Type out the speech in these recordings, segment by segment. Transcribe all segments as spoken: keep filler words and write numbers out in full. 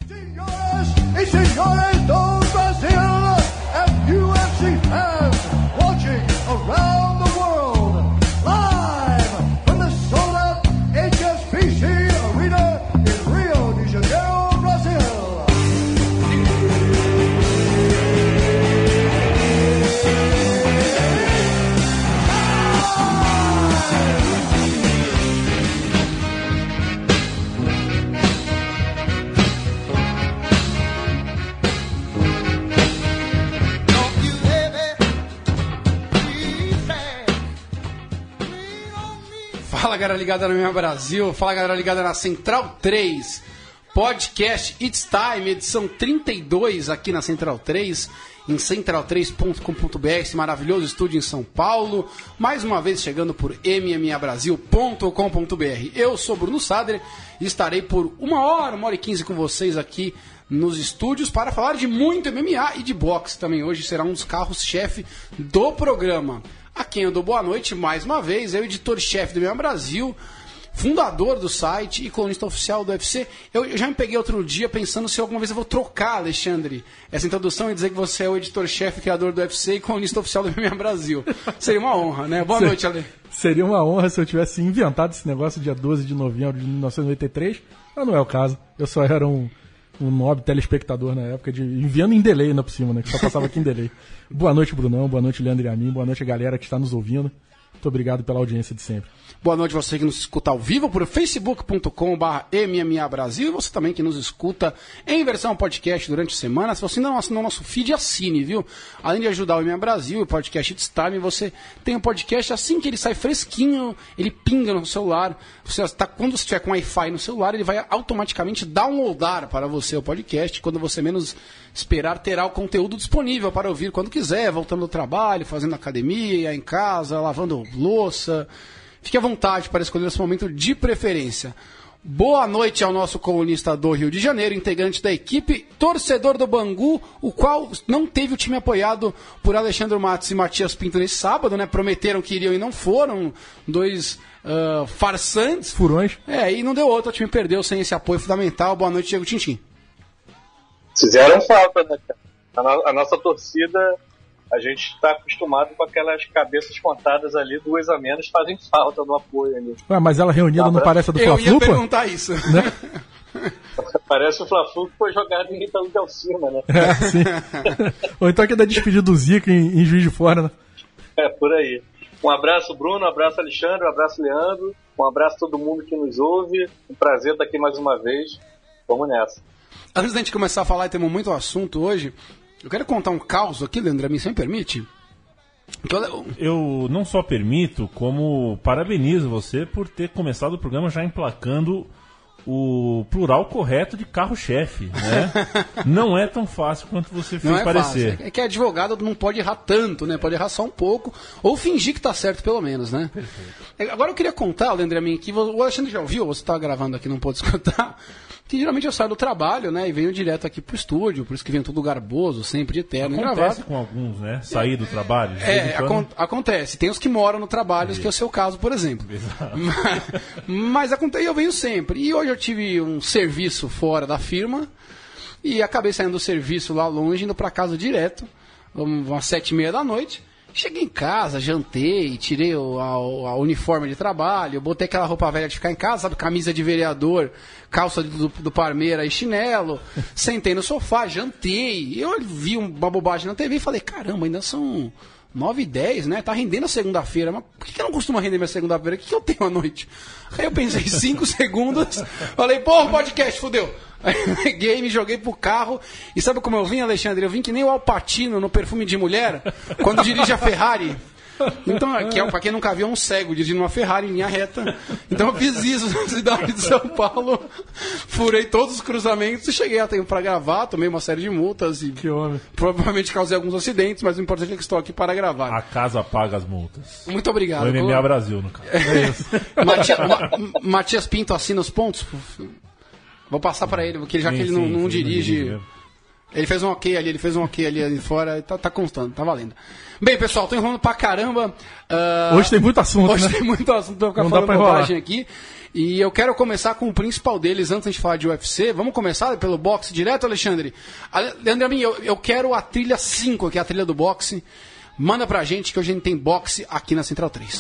Senhoras e senhores do Brasil and U F C fans watching around the world, live from the sold-out H S B C Arena in Rio de Janeiro, Brazil. Fala, galera ligada no Meu Brasil, fala, galera ligada na Central três, podcast It's Time, edição trinta e dois aqui na Central três, em central três ponto com ponto b r, esse maravilhoso estúdio em São Paulo, mais uma vez chegando por m m a brasil ponto com ponto b r. Eu sou Bruno Sader e estarei por uma hora, uma hora e quinze com vocês aqui nos estúdios para falar de muito M M A e de boxe também. Hoje será um dos carros-chefe do programa. A quem eu dou boa noite mais uma vez, é o editor-chefe do M M A Brasil, fundador do site e colunista oficial do U F C. Eu, eu já me peguei outro dia pensando se alguma vez eu vou trocar, Alexandre, essa introdução e dizer que você é o editor-chefe, criador do U F C e colunista oficial do M M A Brasil. Seria uma honra, né? Boa noite, Ale. Seria uma honra se eu tivesse inventado esse negócio dia doze de novembro de mil novecentos e noventa e três, mas não é o caso. Eu só era um... um nobre telespectador na época, de enviando em delay ainda por cima, né? Que só passava aqui em delay. Boa noite, Brunão. Boa noite, Leandro e a mim. Boa noite a galera que está nos ouvindo. Muito obrigado pela audiência de sempre. Boa noite você que nos escuta ao vivo por facebook ponto com barra M M A Brasil e você também que nos escuta em versão podcast durante a semana. Se você ainda não assinou nosso feed, assine, viu? Além de ajudar o M M A Brasil e o podcast It's Time, você tem um podcast assim que ele sai fresquinho, ele pinga no celular. Você tá, quando você estiver com Wi-Fi no celular, ele vai automaticamente downloadar para você o podcast. Quando você menos esperar, terá o conteúdo disponível para ouvir quando quiser, voltando do trabalho, fazendo academia, em casa, lavando louça. Fique à vontade para escolher esse momento de preferência. Boa noite ao nosso colunista do Rio de Janeiro, integrante da equipe, torcedor do Bangu, o qual não teve o time apoiado por Alexandre Matos e Matias Pinto nesse sábado, né? Prometeram que iriam e não foram, dois uh, farsantes. Furões. É, e não deu outro, o time perdeu sem esse apoio fundamental. Boa noite, Diego Tintim. Fizeram falta, né, cara? A, no- a nossa torcida, a gente está acostumado com aquelas cabeças contadas ali, duas a menos, fazem falta no apoio ali. Ué, mas ela reunida Tá, não parece a do Eu Fla-Flu, ia pô? perguntar isso. Né? Parece o Fla-Flu que foi jogado em Ítalo Del Cima, né? É, sim. Ou então que é da despedida do Zico em, em Juiz de Fora, né? É, por aí. Um abraço, Bruno, um abraço, Alexandre, um abraço, Leandro, um abraço a todo mundo que nos ouve. Um prazer estar aqui mais uma vez. Vamos nessa. Antes da gente começar a falar, e temos muito assunto hoje, eu quero contar um caos aqui, Leandro, você me permite? Eu... Eu não só permito, como parabenizo você por ter começado o programa já emplacando o plural correto de carro-chefe, né? Não é tão fácil quanto você fez Não é parecer. fácil. É que advogado não pode errar tanto, né? Pode errar só um pouco, ou fingir que tá certo pelo menos, né? Perfeito. Agora eu queria contar, Leandro, a mim, que o Alexandre já ouviu, você tá gravando aqui, não pôde escutar, que geralmente eu saio do trabalho, né, e venho direto aqui pro estúdio, por isso que venho tudo garboso, sempre de terno e Acontece gravado. com alguns, né? Sair do trabalho. de vez É, em quando. acon- acontece. Tem os que moram no trabalho, que é o seu caso, por exemplo. Exato. Mas, mas acontece, eu venho sempre. E hoje eu tive um serviço fora da firma e acabei saindo do serviço lá longe, indo para casa direto, umas sete e meia da noite. Cheguei em casa, jantei, tirei o a, a uniforme de trabalho, botei aquela roupa velha de ficar em casa, sabe, camisa de vereador, calça do, do Parmeira e chinelo, sentei no sofá, jantei, eu vi uma bobagem na T V e falei, caramba, ainda são nove e dez, né? Tá rendendo a segunda-feira, mas por que, que eu não costumo render minha segunda-feira? O que, que eu tenho à noite? Aí eu pensei cinco segundos, falei, porra, podcast, fudeu. Aí eu peguei, me joguei pro carro. E sabe como eu vim, Alexandre? Eu vim que nem o Al Pacino no Perfume de Mulher, quando dirige a Ferrari. Então, que é, pra quem nunca viu, é um cego dirigindo uma Ferrari em linha reta. Então eu fiz isso na cidade de São Paulo, furei todos os cruzamentos e cheguei a tempo para gravar, tomei uma série de multas e Que homem. provavelmente causei alguns acidentes, mas o importante é que estou aqui para gravar. A casa paga as multas. Muito obrigado. O M M A Brasil, no caso. É isso. Matias, Ma- Matias Pinto assina os pontos? Vou passar para ele, porque já Sim, que ele não, sim, não sim, dirige. não dirige. Ele fez um ok ali, ele fez um ok ali, ali fora, tá, tá constando, tá valendo. Bem, pessoal, tô enrolando pra caramba. Uh, Hoje tem muito assunto, hoje né? tem muito assunto pra ficar Não dá falando pra enrolar. bobagem aqui. E eu quero começar com o principal deles, antes de falar de U F C. Vamos começar pelo boxe direto, Alexandre? Alexandre, eu, eu quero a trilha cinco, que é a trilha do boxe. Manda pra gente que hoje a gente tem boxe aqui na Central três.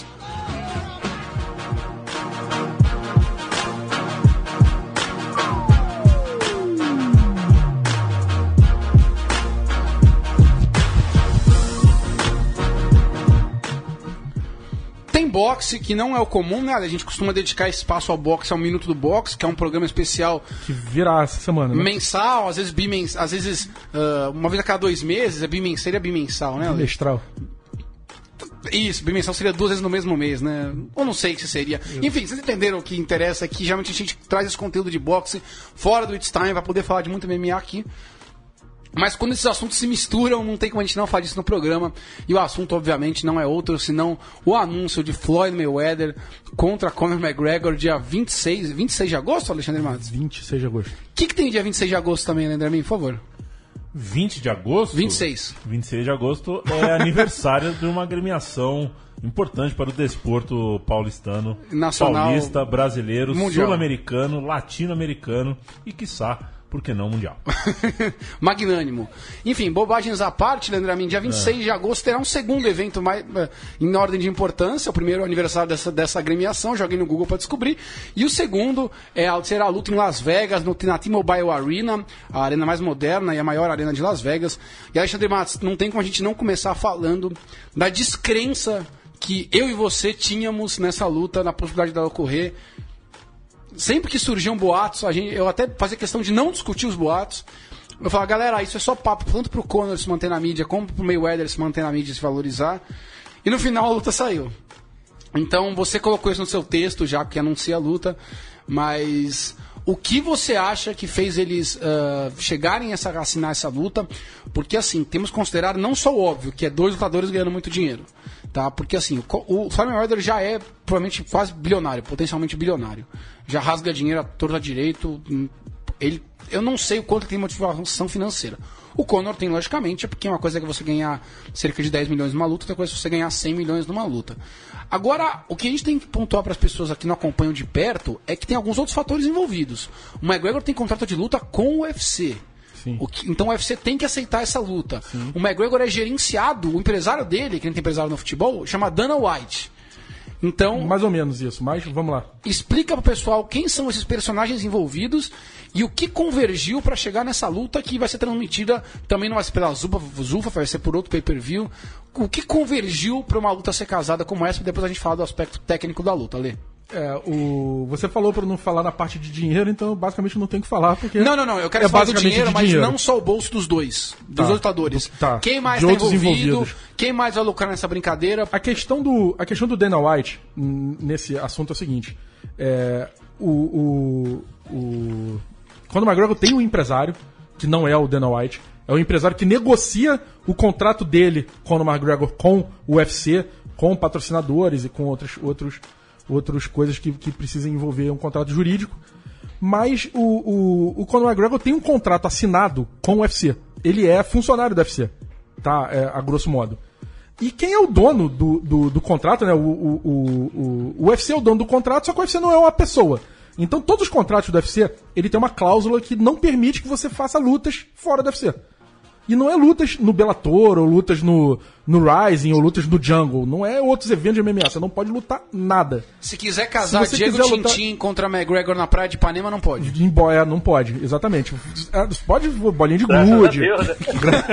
Tem boxe, que não é o comum, né? A gente costuma dedicar espaço ao boxe, ao Minuto do Boxe, que é um programa especial Que virá essa semana, né? mensal, às vezes bimensal, às vezes uh, uma vez a cada dois meses, é bimensal, seria bimensal, né? Ale? Bimestral. Isso, bimensal seria duas vezes no mesmo mês, né? Ou não sei se seria. Enfim, vocês entenderam o que interessa aqui. Geralmente a gente traz esse conteúdo de boxe fora do It's Time, pra poder falar de muito M M A aqui. Mas quando esses assuntos se misturam, não tem como a gente não falar disso no programa. E o assunto, obviamente, não é outro, senão o anúncio de Floyd Mayweather contra Conor McGregor, dia vinte e seis, vinte e seis de agosto, Alexandre Matos? vinte e seis de agosto. O que, que tem dia vinte e seis de agosto também, André Min, por favor? vinte de agosto? vinte e seis. vinte e seis de agosto é aniversário de uma agremiação importante para o desporto paulistano, Nacional, paulista, brasileiro, mundial. sul-americano, latino-americano e, quiçá, por que não mundial? Magnânimo. Enfim, bobagens à parte, Leandro Amin, dia vinte e seis de agosto terá um segundo evento mais, uh, em ordem de importância, o primeiro aniversário dessa, dessa agremiação, joguei no Google para descobrir, e o segundo é, será a luta em Las Vegas, no, na T-Mobile Arena, a arena mais moderna e a maior arena de Las Vegas. E Alexandre Matos, não tem como a gente não começar falando da descrença que eu e você tínhamos nessa luta, na possibilidade dela ocorrer. Sempre que surgiam boatos, a gente, eu até fazia questão de não discutir os boatos. Eu falava, galera, isso é só papo, tanto pro Conor se manter na mídia, como pro Mayweather se manter na mídia e se valorizar. E no final a luta saiu. Então você colocou isso no seu texto, já que anuncia a luta, mas o que você acha que fez eles uh, chegarem a essa, assinar essa luta? Porque assim, temos que considerar não só o óbvio, que é dois lutadores ganhando muito dinheiro. Tá? Porque assim, o, o Floyd Mayweather já é provavelmente quase bilionário, potencialmente bilionário. Já rasga dinheiro à torta direito. Ele, eu não sei o quanto ele tem motivação financeira. O Conor tem, logicamente, porque uma coisa é que você ganhar cerca de dez milhões numa luta, outra coisa é você ganhar cem milhões numa luta. Agora, o que a gente tem que pontuar para as pessoas aqui que não acompanham de perto é que tem alguns outros fatores envolvidos. O McGregor tem contrato de luta com o U F C. O que, então o U F C tem que aceitar essa luta. Sim. O McGregor é gerenciado, o empresário dele, que não tem empresário no futebol, chama Dana White. Então, mais ou menos isso, mas vamos lá. Explica pro pessoal quem são esses personagens envolvidos e o que convergiu para chegar nessa luta que vai ser transmitida, também não vai ser pela Zufa, Zufa vai ser por outro pay-per-view. O que convergiu para uma luta ser casada como essa, depois a gente fala do aspecto técnico da luta, Lê. É, o... Você falou para não falar na parte de dinheiro, então basicamente não tem que falar, porque... Não, não, não, eu quero é falar do dinheiro, de mas dinheiro. Não só o bolso dos dois, dos Tá. dois lutadores. Tá. Quem mais De tá outros envolvido, envolvidos. quem mais vai lucrar nessa brincadeira. A questão do, a questão do Dana White hum, nesse assunto é o seguinte, é, o, o, o... quando o McGregor tem um empresário, que não é o Dana White, é o empresário que negocia o contrato dele com o McGregor com o U F C, com patrocinadores e com outros... outros outras coisas que, que precisam envolver um contrato jurídico. Mas o, o, o Conor McGregor tem um contrato assinado com o U F C. Ele é funcionário do U F C, tá? É, a grosso modo. E quem é o dono do, do, do contrato, né? O, o, o, o U F C é o dono do contrato, só que o U F C não é uma pessoa. Então todos os contratos do U F C, ele tem uma cláusula que não permite que você faça lutas fora do U F C. E não é lutas no Bellator, ou lutas no, no Rising, ou lutas no Jungle. Não é outros eventos de M M A. Você não pode lutar nada. Se quiser casar Se você Diego quiser Tintin lutar... contra McGregor na praia de Ipanema, não pode. Em boia, não pode, exatamente. Pode bolinha de Graças gude. a Deus, né?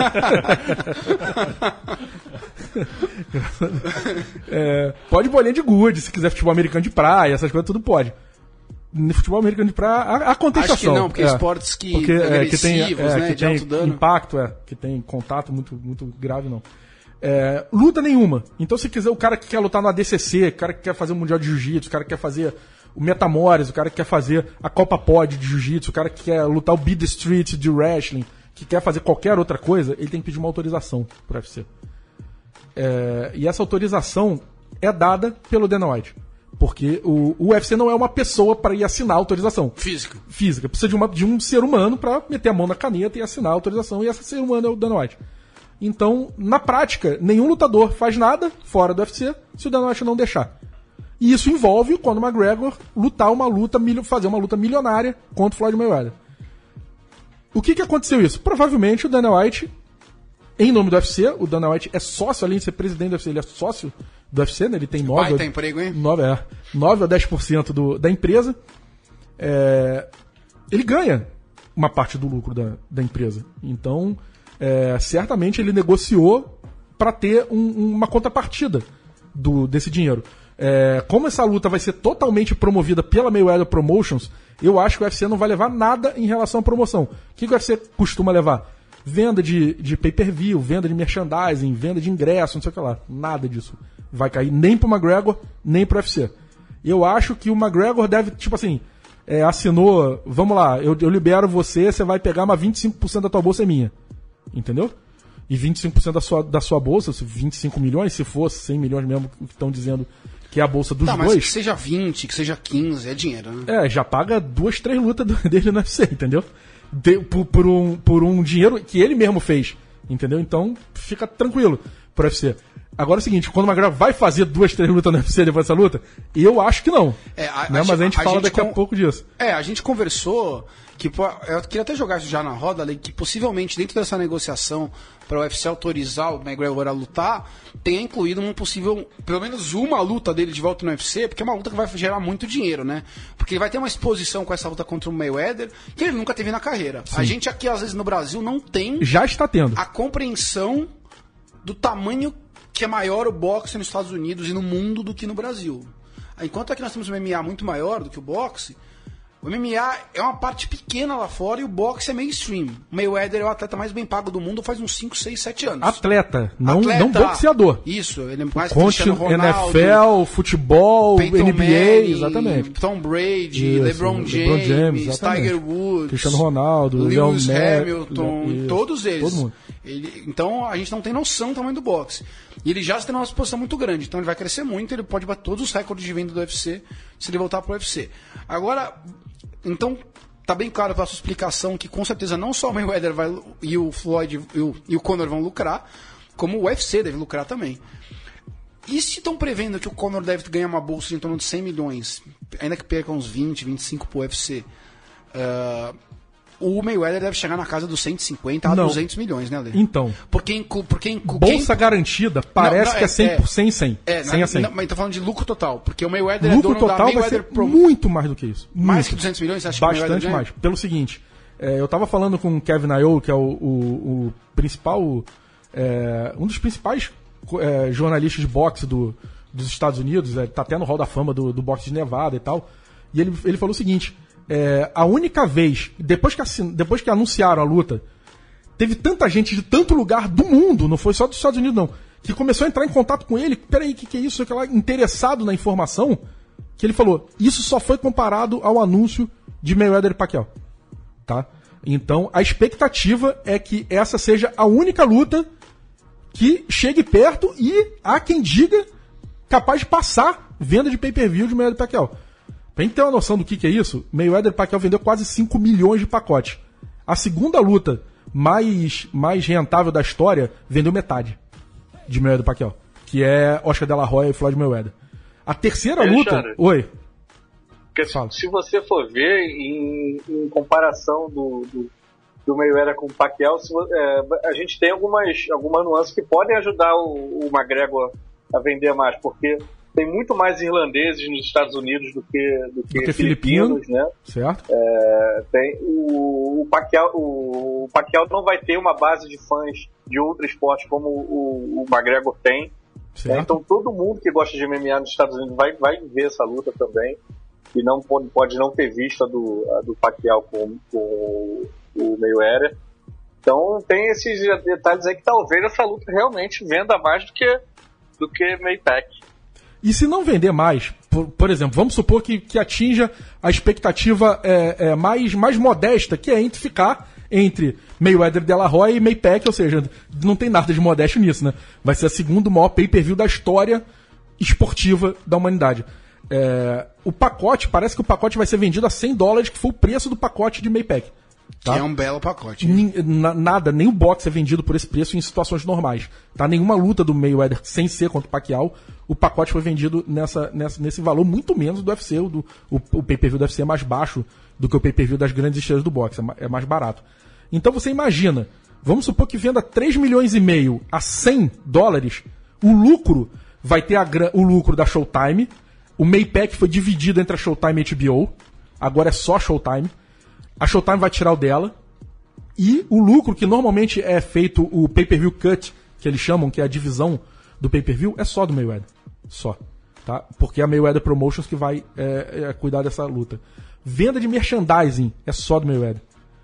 É, pode bolinha de gude, se quiser futebol americano de praia, essas coisas tudo pode. No futebol americano de praia, há, há contestação. Acho que não, porque é, esportes que porque, é, que tem, agressivos, é, né, que de tem alto dano. impacto, é, que tem contato muito, muito grave, não. É, luta nenhuma. Então, se quiser, o cara que quer lutar no A D C C, o cara que quer fazer o Mundial de Jiu-Jitsu, o cara que quer fazer o Metamores, o cara que quer fazer a Copa Pod de Jiu-Jitsu, o cara que quer lutar o Beat the Street de Wrestling, que quer fazer qualquer outra coisa, ele tem que pedir uma autorização pro U F C. É, e essa autorização é dada pelo Dana White. Porque o, o U F C não é uma pessoa para ir assinar a autorização. Física. Física. Precisa de, uma, de um ser humano para meter a mão na caneta e assinar a autorização. E esse ser humano é o Dana White. Então, na prática, nenhum lutador faz nada fora do U F C se o Dana White não deixar. E isso envolve o Conor McGregor lutar uma luta, fazer uma luta milionária contra o Floyd Mayweather. O que que aconteceu isso? Provavelmente o Dana White, em nome do U F C, o Dana White é sócio, além de ser presidente do U F C, ele é sócio do U F C, né? Ele tem nove... Vai ter emprego, hein? nove, é, nove a dez por cento do, da empresa. É, ele ganha uma parte do lucro da, da empresa. Então, é, certamente ele negociou para ter um, uma contrapartida do, desse dinheiro. É, como essa luta vai ser totalmente promovida pela Mayweather Promotions, eu acho que o U F C não vai levar nada em relação à promoção. O que, que o U F C costuma levar? Venda de, de pay-per-view, venda de merchandising, venda de ingresso, não sei o que lá. Nada disso vai cair nem pro McGregor, nem pro U F C. Eu acho que o McGregor deve, tipo assim, é, assinou, vamos lá, eu, eu libero você, você vai pegar, mas vinte e cinco por cento da tua bolsa é minha. Entendeu? E vinte e cinco por cento da sua, da sua bolsa, vinte e cinco milhões, se fosse cem milhões mesmo, que estão dizendo que é a bolsa dos tá, mas dois. Que seja vinte, que seja quinze, é dinheiro, né? É, já paga duas, três lutas dele no U F C, entendeu? De, por, por, um, por um dinheiro que ele mesmo fez, entendeu? Então, fica tranquilo pro U F C. Agora é o seguinte, quando o McGregor vai fazer duas, três lutas no U F C depois dessa luta, eu acho que não. É, a, né? a, Mas a gente a fala gente daqui com... a pouco disso. É, a gente conversou, que eu queria até jogar isso já na roda, que possivelmente dentro dessa negociação para o U F C autorizar o McGregor a lutar, tenha incluído um possível, pelo menos uma luta dele de volta no U F C, porque é uma luta que vai gerar muito dinheiro, né? Porque ele vai ter uma exposição com essa luta contra o Mayweather que ele nunca teve na carreira. Sim. A gente aqui, às vezes, no Brasil, não tem... Já está tendo. A compreensão do tamanho que é maior o boxe nos Estados Unidos e no mundo do que no Brasil. Enquanto aqui nós temos um M M A muito maior do que o boxe, o M M A é uma parte pequena lá fora e o boxe é mainstream. O Mayweather é o atleta mais bem pago do mundo faz uns cinco, seis, sete anos. Atleta, não, atleta, não boxeador. Isso, ele é mais Conte Cristiano Ronaldo, N F L, futebol, Peyton N B A, Manning, exatamente. Tom Brady, isso, LeBron James, LeBron James Tiger Woods, Cristiano Ronaldo, Lewis Leon Hamilton, isso, todos eles. Todo mundo. Ele, então a gente não tem noção do tamanho do boxe. E ele já tem uma exposição muito grande, então ele vai crescer muito, ele pode bater todos os recordes de venda do U F C se ele voltar pro U F C. Agora, então, tá bem claro pela sua explicação que com certeza não só o Mayweather vai, e o Floyd e o, e o Conor vão lucrar, como o U F C deve lucrar também. E se estão prevendo que o Conor deve ganhar uma bolsa de em torno de cem milhões, ainda que perca uns vinte, vinte e cinco pro U F C, uh, o Mayweather deve chegar na casa dos cento e cinquenta a duzentos milhões, né, Lê? Então. Porque, inclu, porque inclu, bolsa quem... garantida parece não, não, que é cem por cento, é, cem. É, cem a cem. Não, mas tô falando de lucro total, porque o Mayweather lucro é dono total da vai Mayweather ser Pro... muito mais do que isso. Mais muito. que duzentos milhões, você acha que o Bastante Mayweather mais. Pelo seguinte, é, eu tava falando com o Kevin Nayo, que é o, o, o principal, é, um dos principais é, jornalistas de boxe do, dos Estados Unidos, é, tá até no Hall da Fama do, do boxe de Nevada e tal, e ele, ele falou o seguinte... É, a única vez, depois que, assin... depois que anunciaram a luta, teve tanta gente de tanto lugar do mundo, não foi só dos Estados Unidos não, que começou a entrar em contato com ele, peraí, o que, que é isso? Aquela, interessado na informação, que ele falou, isso só foi comparado ao anúncio de Mayweather e Pacquiao. Tá? Então, a expectativa é que essa seja a única luta que chegue perto e, há quem diga, capaz de passar venda de pay-per-view de Mayweather e Pacquiao. Pra gente ter uma noção do que, que é isso, Mayweather e Pacquiao vendeu quase cinco milhões de pacotes. A segunda luta mais, mais rentável da história vendeu metade de Mayweather e Pacquiao, que é Oscar de la Hoya e Floyd Mayweather. A terceira luta... Alexandre, Oi. Porque se, se você for ver em, em comparação do, do, do Mayweather com o Pacquiao, se, é, a gente tem algumas, algumas nuances que podem ajudar o, o McGregor a vender mais, porque... Tem muito mais irlandeses nos Estados Unidos do que, do que, do que filipinos, filipino, né? Certo. É, tem, o, o, Pacquiao, o, o Pacquiao não vai ter uma base de fãs de outro esporte como o, o McGregor tem. Né? Então todo mundo que gosta de M M A nos Estados Unidos vai, vai ver essa luta também. E não pode, pode não ter visto a do, a do Pacquiao com, com o Mayweather. Então tem esses detalhes aí que talvez essa luta realmente venda mais do que, do que Maypac. E se não vender mais, por, por exemplo, vamos supor que, que atinja a expectativa é, é, mais, mais modesta, que é entre ficar entre Mayweather de la Hoya e Maypac, ou seja, não tem nada de modesto nisso, né? Vai ser a segundo maior pay-per-view da história esportiva da humanidade. É, o pacote, parece que o pacote vai ser vendido a cem dólares, que foi o preço do pacote de Maypack. Tá? Que é um belo pacote. Nin, na, nada, nem o box é vendido por esse preço em situações normais. Tá? Nenhuma luta do Mayweather sem ser contra o Pacquiao, o pacote foi vendido nessa, nessa, nesse valor muito menos do U F C. O, do, o, o pay-per-view do U F C é mais baixo do que o pay-per-view das grandes estrelas do boxe, é, é mais barato. Então você imagina, vamos supor que venda três milhões e meio a cem dólares, o lucro vai ter a, o lucro da Showtime. O Maypack foi dividido entre a Showtime e a H B O, agora é só Showtime. A Showtime vai tirar o dela. E o lucro, que normalmente é feito o pay-per-view cut, que eles chamam, que é a divisão do pay-per-view, é só do Mayweather. Só. Tá? Porque é a Mayweather Promotions que vai é, é, cuidar dessa luta. Venda de merchandising é só do Mayweather.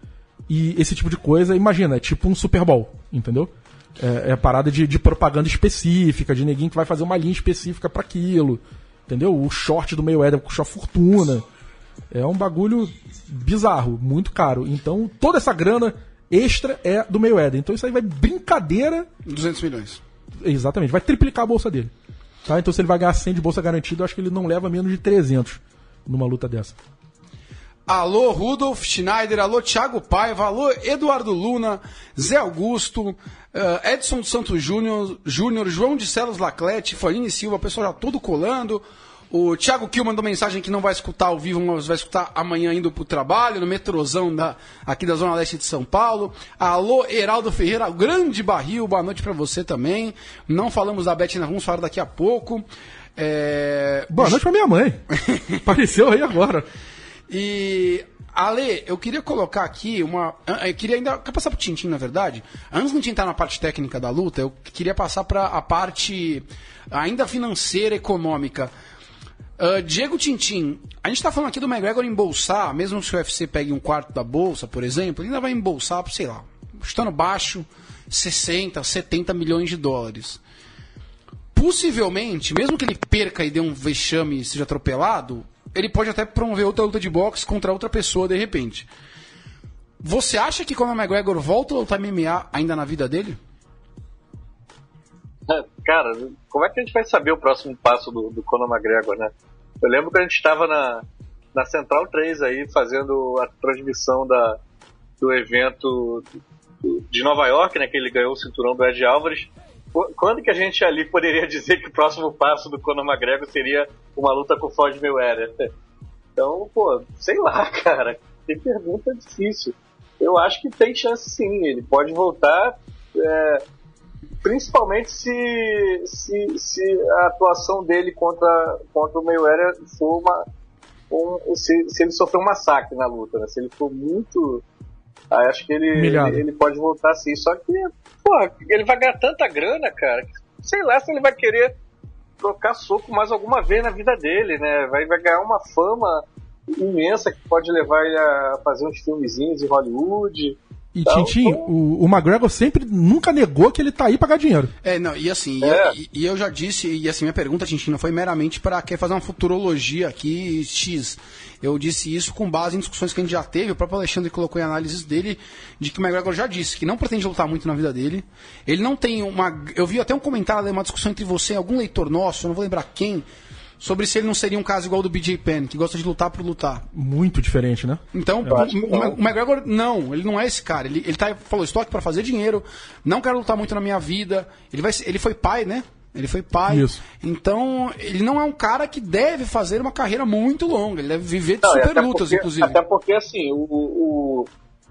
E esse tipo de coisa, imagina, é tipo um Super Bowl, entendeu? É, é parada de, de propaganda específica, de neguinho que vai fazer uma linha específica para aquilo. Entendeu? O short do Mayweather custa fortuna. É um bagulho bizarro, muito caro. Então, toda essa grana extra é do Mayweather. Então, isso aí vai brincadeira... duzentos milhões. Exatamente, vai triplicar a bolsa dele. Tá? Então, se ele vai ganhar cem de bolsa garantida, eu acho que ele não leva menos de trezentos numa luta dessa. Alô, Rudolf Schneider, alô, Thiago Paiva, alô, Eduardo Luna, Zé Augusto, uh, Edson dos Santos Júnior, Júnior, João de Celos Laclete, Fanini Silva, o pessoal já todo colando. O Thiago Kiel mandou mensagem que não vai escutar ao vivo, mas vai escutar amanhã indo pro trabalho, no metrozão da, aqui da Zona Leste de São Paulo. Alô, Heraldo Ferreira, o grande barril, boa noite pra você também. Não falamos da Beth, vamos falar daqui a pouco. É... Boa noite pra minha mãe. Apareceu aí agora. E, Ale, eu queria colocar aqui uma... Eu queria ainda... Quer passar pro Tintin, na verdade? Antes de a gente entrar na parte técnica da luta, eu queria passar para a parte ainda financeira, econômica. Uh, Diego Tintin, a gente está falando aqui do McGregor embolsar, mesmo se o U F C pegue um quarto da bolsa, por exemplo, ele ainda vai embolsar, sei lá, chutando baixo, sessenta, setenta milhões de dólares. Possivelmente, mesmo que ele perca e dê um vexame e seja atropelado, ele pode até promover outra luta de boxe contra outra pessoa de repente. Você acha que quando o McGregor volta a lutar M M A ainda na vida dele? Cara, como é que a gente vai saber o próximo passo do, do Conor McGregor, né? Eu lembro que a gente estava na, na Central três aí, fazendo a transmissão da, do evento de Nova York, né? Que ele ganhou o cinturão do Ed Álvares. Quando que a gente ali poderia dizer que o próximo passo do Conor McGregor seria uma luta com o Floyd Mayweather? Então, pô, sei lá, cara. Que pergunta difícil. Eu acho que tem chance sim. Ele pode voltar... É, principalmente se, se, se a atuação dele contra, contra o Mayweather for uma... Um, se, se ele sofrer um massacre na luta, né? Se ele for muito... Aí acho que ele, ele, ele pode voltar sim. Só que, porra, ele vai ganhar tanta grana, cara. Sei lá se ele vai querer trocar soco mais alguma vez na vida dele, né? Vai, vai ganhar uma fama imensa que pode levar ele a fazer uns filmezinhos em Hollywood. E, então, Tintin, então... o, o McGregor sempre nunca negou que ele tá aí pra ganhar dinheiro. É, não, e assim, é. e, e eu já disse, e assim, minha pergunta, Tintin, não foi meramente para quer fazer uma futurologia aqui, X. Eu disse isso com base em discussões que a gente já teve, o próprio Alexandre colocou em análises dele, de que o McGregor já disse que não pretende lutar muito na vida dele. Ele não tem uma... Eu vi até um comentário, uma discussão entre você e algum leitor nosso, eu não vou lembrar quem, sobre se ele não seria um caso igual do B J Penn, que gosta de lutar por lutar. Muito diferente, né? Então, o, o, o McGregor, não, ele não é esse cara. Ele, ele tá, falou, estou aqui para fazer dinheiro, não quero lutar muito na minha vida. Ele, vai, ele foi pai, né? Ele foi pai. Isso. Então, ele não é um cara que deve fazer uma carreira muito longa. Ele deve viver de não, super lutas, porque, inclusive. Até porque, assim, o, o,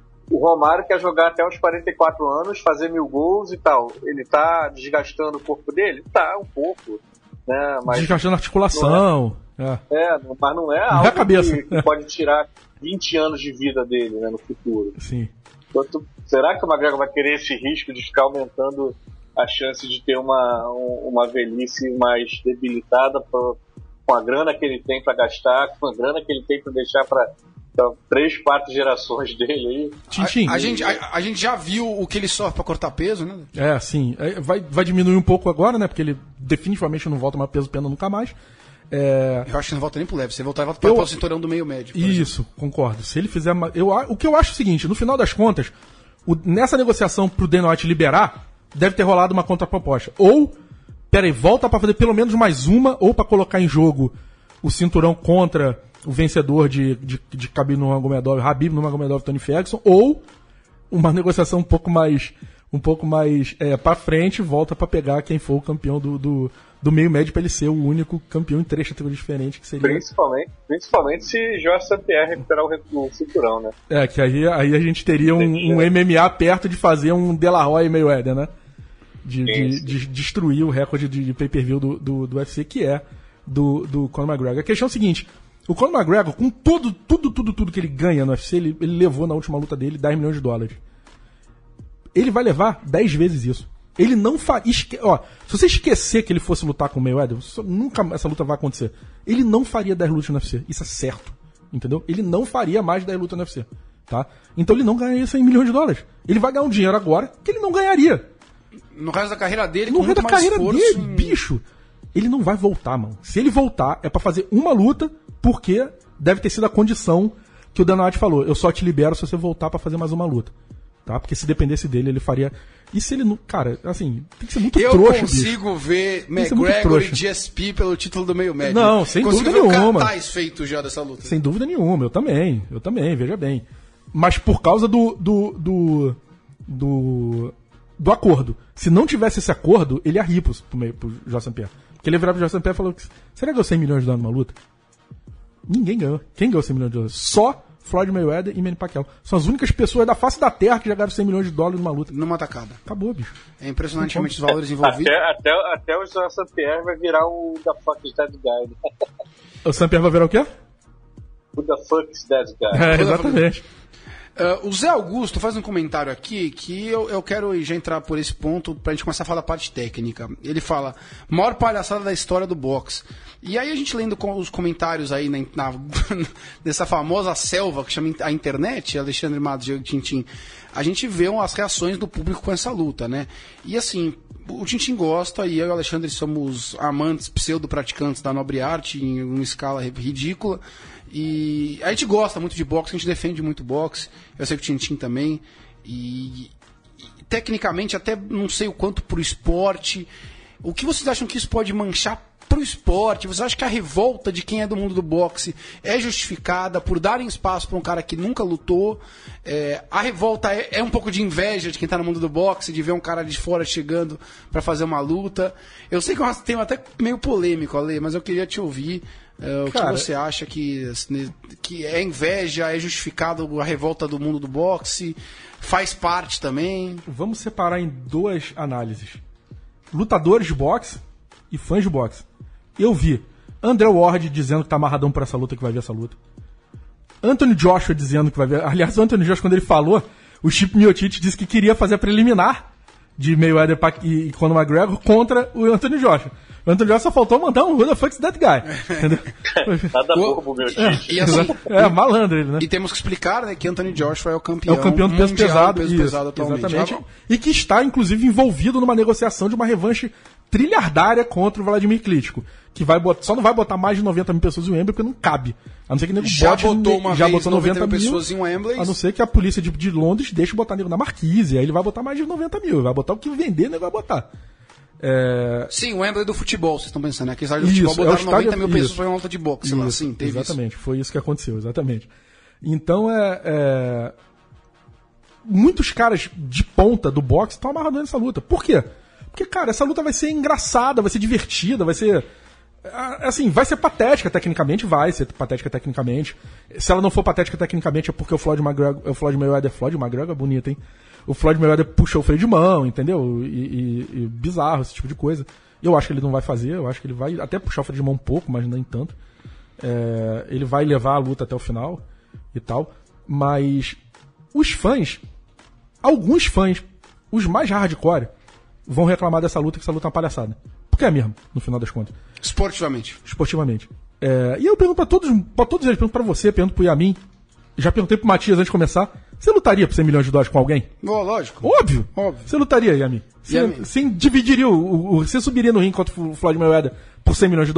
o Romário quer jogar até os quarenta e quatro anos, fazer mil gols e tal. Ele tá desgastando o corpo dele? Tá, um pouco. Né, mas desgastando a articulação. É, é. é, mas não é não algo é cabeça. Que, que pode tirar vinte anos de vida dele, né, no futuro. Sim. Então, será que o McGregor vai querer esse risco de ficar aumentando a chance de ter uma, uma velhice mais debilitada pra, com a grana que ele tem para gastar, com a grana que ele tem para deixar para três, quatro gerações dele aí? Tintin. A, a, gente, a, a gente já viu o que ele sofre para cortar peso, né? É, sim. Vai, vai diminuir um pouco agora, né? Porque ele definitivamente não volta mais peso pena nunca mais. É... Eu acho que não volta nem pro leve. Se voltar, volta para eu... o cinturão do meio médio. Isso, exemplo. Concordo. Se ele fizer... Uma... Eu, o que eu acho é o seguinte, no final das contas, o... nessa negociação pro Dana White liberar, deve ter rolado uma contraproposta. Ou, peraí, volta para fazer pelo menos mais uma, ou para colocar em jogo o cinturão contra o vencedor de, de, de Khabib Nurmagomedov, Khabib Nurmagomedov, Tony Ferguson, ou uma negociação um pouco mais, um pouco mais é, para frente, volta para pegar quem for o campeão do, do, do meio médio, para ele ser o único campeão em três categorias diferentes, que seria... Principalmente, principalmente se Jorge Saint Pierre recuperar o, o cinturão, né? É, que aí, aí a gente teria um, um M M A perto de fazer um De La Hoya e Mayweather, né? De, de, de destruir o recorde de, de pay-per-view do, do, do U F C, que é do, do Conor McGregor. A questão é o seguinte, o Conor McGregor, com tudo, tudo, tudo, tudo que ele ganha no U F C, ele, ele levou na última luta dele dez milhões de dólares. Ele vai levar dez vezes isso. Ele não faria... Esque... Ó, se você esquecer que ele fosse lutar com o Mayweather, nunca essa luta vai acontecer. Ele não faria dez lutas no U F C. Isso é certo. Entendeu? Ele não faria mais dez lutas no U F C. Tá? Então ele não ganharia cem milhões de dólares. Ele vai ganhar um dinheiro agora que ele não ganharia. No resto da carreira dele, no com resto muito da mais carreira esforço, dele, bicho, ele não vai voltar, mano. Se ele voltar, é pra fazer uma luta, porque deve ter sido a condição que o Dana White falou. Eu só te libero se você voltar pra fazer mais uma luta. Tá? Porque se dependesse dele, ele faria... E se ele não... Cara, assim, tem que ser muito eu trouxa, consigo bicho. ver McGregor e G S P pelo título do meio médio. Não, sem consigo dúvida ver nenhuma. o cartaz feito já dessa luta. Sem dúvida nenhuma, eu também. Eu também, veja bem. Mas por causa do... do, do, do do acordo. Se não tivesse esse acordo, ele ia rir pro, pro, pro Jorge Saint Pierre. Porque ele ia virar pro Jorge Saint Pierre e falou: será que ganhou cem milhões de dólares numa luta? Ninguém ganhou. Quem ganhou cem milhões de dólares? Só Floyd Mayweather e Manny Pacquiao. São as únicas pessoas da face da terra que já ganharam cem milhões de dólares numa luta. Numa tacada. Acabou, bicho. É impressionantemente os valores envolvidos. Até, até, até o Jorge Saint Pierre vai virar o The Fuck is Dead Guy. O Saint Pierre vai virar o quê? O The Fuck is Dead Guy. É, exatamente. Uh, o Zé Augusto faz um comentário aqui que eu, eu quero já entrar por esse ponto pra gente começar a falar da parte técnica. Ele fala, maior palhaçada da história do boxe. E aí a gente lendo com os comentários aí na, na, dessa famosa selva que chama a internet, Alexandre Matos, Diego Tintin, a gente vê as reações do público com essa luta, né? E assim, o Tintin gosta e eu e o Alexandre somos amantes, pseudo-praticantes da nobre arte em uma escala ridícula. E a gente gosta muito de boxe, a gente defende muito boxe. Eu sei que o Tintin também. E, e tecnicamente, até não sei o quanto pro esporte. O que vocês acham que isso pode manchar pro esporte? Vocês acham que a revolta de quem é do mundo do boxe é justificada por darem espaço para um cara que nunca lutou? É, a revolta é, é um pouco de inveja de quem tá no mundo do boxe, de ver um cara de fora chegando para fazer uma luta. Eu sei que é um tema até meio polêmico, Ale, mas eu queria te ouvir. Uh, o Cara, que você acha que, que é inveja, é justificado a revolta do mundo do boxe, faz parte também? Vamos separar em duas análises. Lutadores de boxe e fãs de boxe. Eu vi André Ward dizendo que tá amarradão por essa luta, que vai ver essa luta. Anthony Joshua dizendo que vai ver... Aliás, o Anthony Joshua, quando ele falou, o Chip Miocic disse que queria fazer a preliminar de Mayweather e Conor McGregor contra o Anthony Joshua. O Anthony Joshua só faltou mandar um Who the fuck's that guy? Entendeu? Nada bobo, meu tio. É, e assim, é, malandro ele, né? E temos que explicar, né, que Anthony Joshua é o campeão, é o campeão do peso mundial pesado, do peso isso, pesado atualmente. Exatamente. Ah, e que está, inclusive, envolvido numa negociação de uma revanche trilhardária contra o Vladimir Klitschko. Que vai botar, só não vai botar mais de noventa mil pessoas em Wembley porque não cabe. A não ser que nego já bote, botou uma já vez botou noventa mil pessoas em Wembley. A não ser que a polícia de, de Londres deixe botar nego na Marquise. Aí ele vai botar mais de noventa mil. Vai botar o que vender, nego vai botar. É... Sim, o Wembley do futebol, vocês estão pensando, né? Aquele estádio do Isso, futebol é o botaram noventa estádio- mil pessoas isso. para uma luta de boxe lá. Isso, Sim, teve exatamente, foi isso que aconteceu, exatamente. Então é, é... muitos caras de ponta do boxe estão amarrados nessa luta. Por quê? Porque, cara, essa luta vai ser engraçada, vai ser divertida, vai ser. Assim, vai ser patética tecnicamente, vai ser patética tecnicamente. Se ela não for patética tecnicamente é porque o Floyd McGregor, o Floyd Mayweather, Floyd McGregor é bonito, hein? O Floyd Mayweather puxou o freio de mão, entendeu? E, e- e bizarro, esse tipo de coisa. Eu acho que ele não vai fazer, eu acho que ele vai até puxar o freio de mão um pouco, mas nem tanto. É, ele vai levar a luta até o final e tal. Mas os fãs, alguns fãs, os mais hardcore, vão reclamar dessa luta, que essa luta é uma palhaçada. Porque é mesmo, no final das contas. esportivamente. Esportivamente. É, e eu pergunto pra todos, pra todos eles, pergunto pra você, pergunto pro Yamin, já perguntei pro Matias antes de começar, você lutaria por cem milhões de dólares com alguém? Oh, lógico. Óbvio! Óbvio. Você lutaria, Yamin? Você, Yamin. você dividiria o, o- Você subiria no ringue contra o Floyd Mayweather por cem milhões de dólares?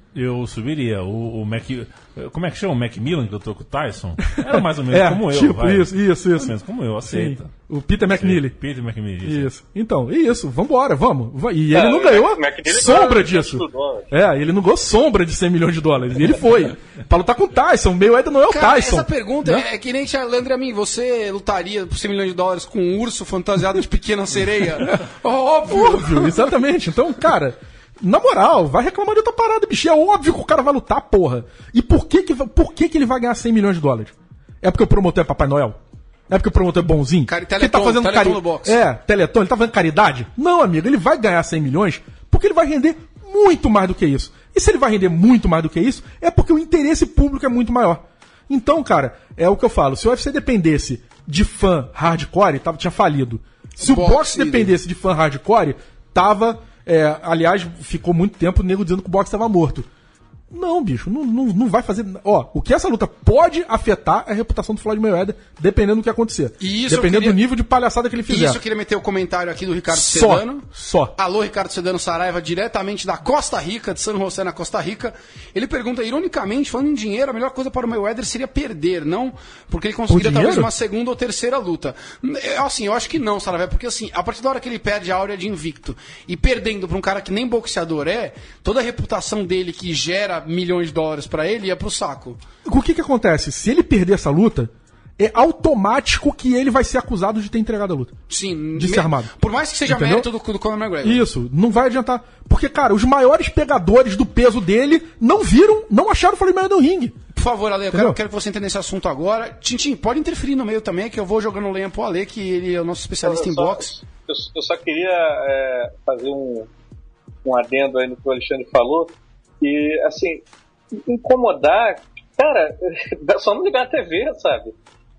Eu subiria. O, o Mac... Como é que chama? O Macmillan que eu tô com o Tyson? Era mais ou menos É, como eu, tipo, vai. isso, isso, Mais isso. ou menos como eu, aceita. Sim. O Peter McNeely. Peter McNeely. Isso. Então, isso, vambora, vamos. Va- E ele É, não o ganhou Mac- McNeely sombra ganhou disso. cento dólares. É, ele não ganhou sombra de cem milhões de dólares. E ele foi. Pra lutar com o Tyson. O Mayweather não é o Cara, Tyson. essa pergunta né? é, é que nem tinha Leandro e a mim. Você lutaria por cem milhões de dólares com um urso fantasiado de pequena sereia? Óbvio. Óbvio, exatamente. Então, cara, na moral, vai reclamar de outra parada, bicho. É óbvio que o cara vai lutar, porra. E por que que, por que, que ele vai ganhar cem milhões de dólares? É porque o promotor é Papai Noel? É porque o promotor é bonzinho? Cari- que Teleton, tá fazendo Teleton cari... no boxe. É, Teleton, ele tá fazendo caridade? Não, amigo, ele vai ganhar cem milhões porque ele vai render muito mais do que isso. E se ele vai render muito mais do que isso, é porque o interesse público é muito maior. Então, cara, é o que eu falo. Se o U F C dependesse de fã hardcore, tava, tinha falido. Se o Boxe, boxe dependesse de fã hardcore, tava... É, aliás, ficou muito tempo o nego dizendo que o boxe estava morto. Não, bicho, não, não, não vai fazer... Ó, o que essa luta pode afetar é a reputação do Floyd Mayweather, dependendo do que acontecer. E isso eu dependendo queria- do nível de palhaçada que ele E fizer. isso eu queria meter o comentário aqui do Ricardo Só, Sedano. só. Alô, Ricardo Sedano Saraiva, diretamente da Costa Rica, de San José, na Costa Rica. Ele pergunta, ironicamente, falando em dinheiro, a melhor coisa para o Mayweather seria perder, não? Porque ele conseguiria Por talvez dinheiro? uma segunda ou terceira luta. É, Assim, eu acho que não, Saraiva, porque assim, a partir da hora que ele perde a áurea de invicto e perdendo para um cara que nem boxeador é, toda a reputação dele que gera milhões de dólares para ele ia pro saco. O que que acontece? Se ele perder essa luta, é automático que ele vai ser acusado de ter entregado a luta. Sim. De ser armado. Por mais que seja Entendeu? mérito do, do Conor McGregor. Isso, não vai adiantar. Porque, cara, os maiores pegadores do peso dele não viram, não acharam o Floyd Mayweather no ringue. Por favor, Ale, eu Entendeu? quero, quero que você entre nesse assunto agora. Tintim, pode interferir no meio também, que eu vou jogando lenha pro Ale, que ele é o nosso especialista Eu em só- boxe. Eu, eu só queria é, fazer um, um adendo aí no que o Alexandre falou. E, assim, incomodar, cara, é só não ligar a T V, sabe?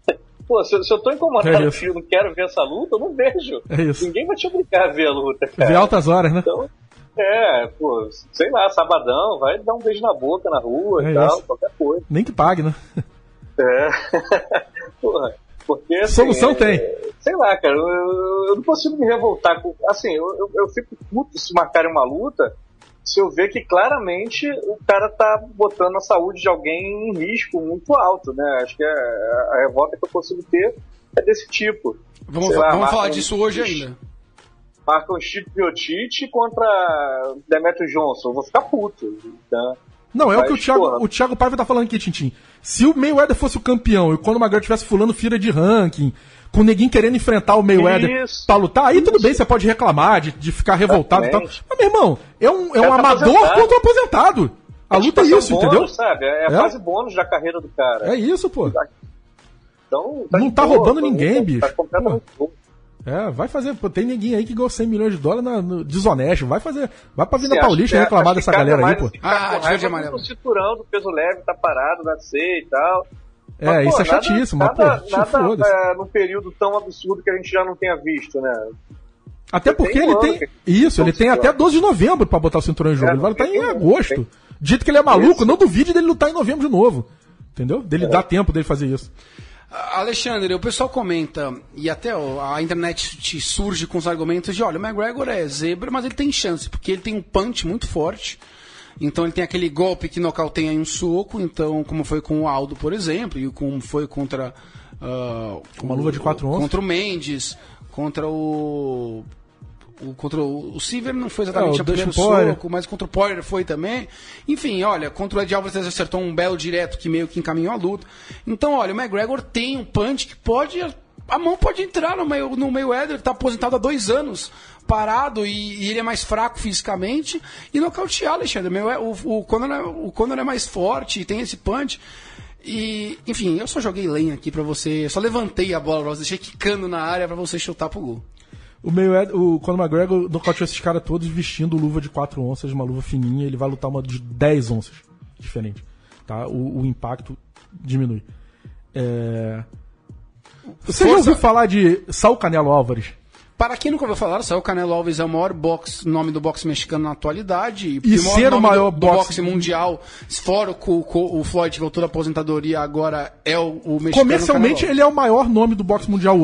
Pô, se, se eu tô incomodado É é isso. e não quero ver essa luta, eu não vejo. É isso. Ninguém vai te obrigar a ver a luta, cara. Vê altas horas, né? Então, é, pô, sei lá, sabadão, vai dar um beijo na boca na rua É e tal, isso. qualquer coisa. Nem que pague, né? É. Porra, porque assim, Solução é, tem. Sei lá, cara, eu, eu- eu não consigo me revoltar com. Assim, eu, eu, eu fico puto se marcarem uma luta se eu ver que claramente o cara tá botando a saúde de alguém em risco muito alto, né? Acho que a, a revolta que eu consigo ter é desse tipo. Vamos, Sei fa- lá, vamos marca falar um- disso hoje ainda. Marca um Chip Miotite contra Demetrio Johnson, eu vou ficar puto. Tá? Não, é o Mas, que o Thiago, porra. o Thiago Paiva tá falando aqui, Tintim. Se o Mayweather fosse o campeão e quando o McGregor tivesse fulano fira de ranking, com o neguinho querendo enfrentar o Mayweather Isso. pra lutar, aí tudo Isso. bem, você pode reclamar de, de ficar revoltado e tal. Exatamente. Mas, meu irmão, é um, é um Cara, tá amador aposentado. contra um aposentado. A luta é Tipo, isso, bônus, entendeu? Sabe? É a É. fase bônus da carreira do cara. É isso, pô. Então, Não de tá boa, roubando tá- ninguém, tá bicho. completamente bom. É, vai fazer. Pô, tem neguinho aí que ganhou cem milhões de dólares na, no, desonesto. Vai fazer. Vai pra Vila Você Paulista acha- reclamar acho que dessa cabe galera aí, mais pô. ficar Ah, com de verde raiva e amarelo. do cinturão do peso leve tá parado na C e tal. É, Mas, pô, isso é nada- chatice, mas, nada, pô, nada foda-se. é, num período tão absurdo que a gente já não tenha visto, né? Até Tem porque um ele ano tem. que- Isso, ele Vamos tem falar. até doze de novembro pra botar o cinturão em jogo. É, Ele vai lutar em tem um ano, agosto. tem. Dito que ele é maluco, Isso. não duvide dele lutar em novembro de novo. Entendeu? Dele É. dá tempo dele fazer isso. Alexandre, o pessoal comenta, e até ó, a internet te surge com os argumentos de, olha, o McGregor é zebra, mas ele tem chance, porque ele tem um punch muito forte, então ele tem aquele golpe que nocauteia em um soco, então, como foi com o Aldo, por exemplo, e como foi contra... ah, Uma luva de quatro onças. Contra o Mendes, contra o... O, contra o, o Silver não foi exatamente É, o o primeiro Dustin Poirier. soco, mas contra o Poirier foi também. Enfim, olha, contra o Ed Alvarez ele acertou um belo direto que meio que encaminhou a luta. Então, olha, o McGregor tem um punch que pode... A mão pode entrar no meio no Mayweather, que está aposentado há dois anos, parado, e, e ele é mais fraco fisicamente, e nocautear, Alexandre. Meu, o, o, Conor é, o Conor é mais forte e tem esse punch. E, enfim, eu só joguei lenha aqui pra você, eu só levantei a bola, eu deixei quicando na área pra você chutar pro gol. O Mayweather, o Conor McGregor nocauteou esses caras todos vestindo luva de quatro onças, uma luva fininha. Ele vai lutar uma de dez onças, diferente. Tá? O, o impacto diminui. É... Você já Força- ouviu falar de Saul Canelo Álvares? Para quem nunca ouviu falar, Saul Canelo Alves é o maior boxe, nome do boxe mexicano na atualidade. E ser o nome maior do, do boxe- boxe mundial, fora o, o, o Floyd que voltou da aposentadoria, agora é o, o mexicano Comercialmente, Canelo ele é o maior nome do boxe mundial hoje. Alves.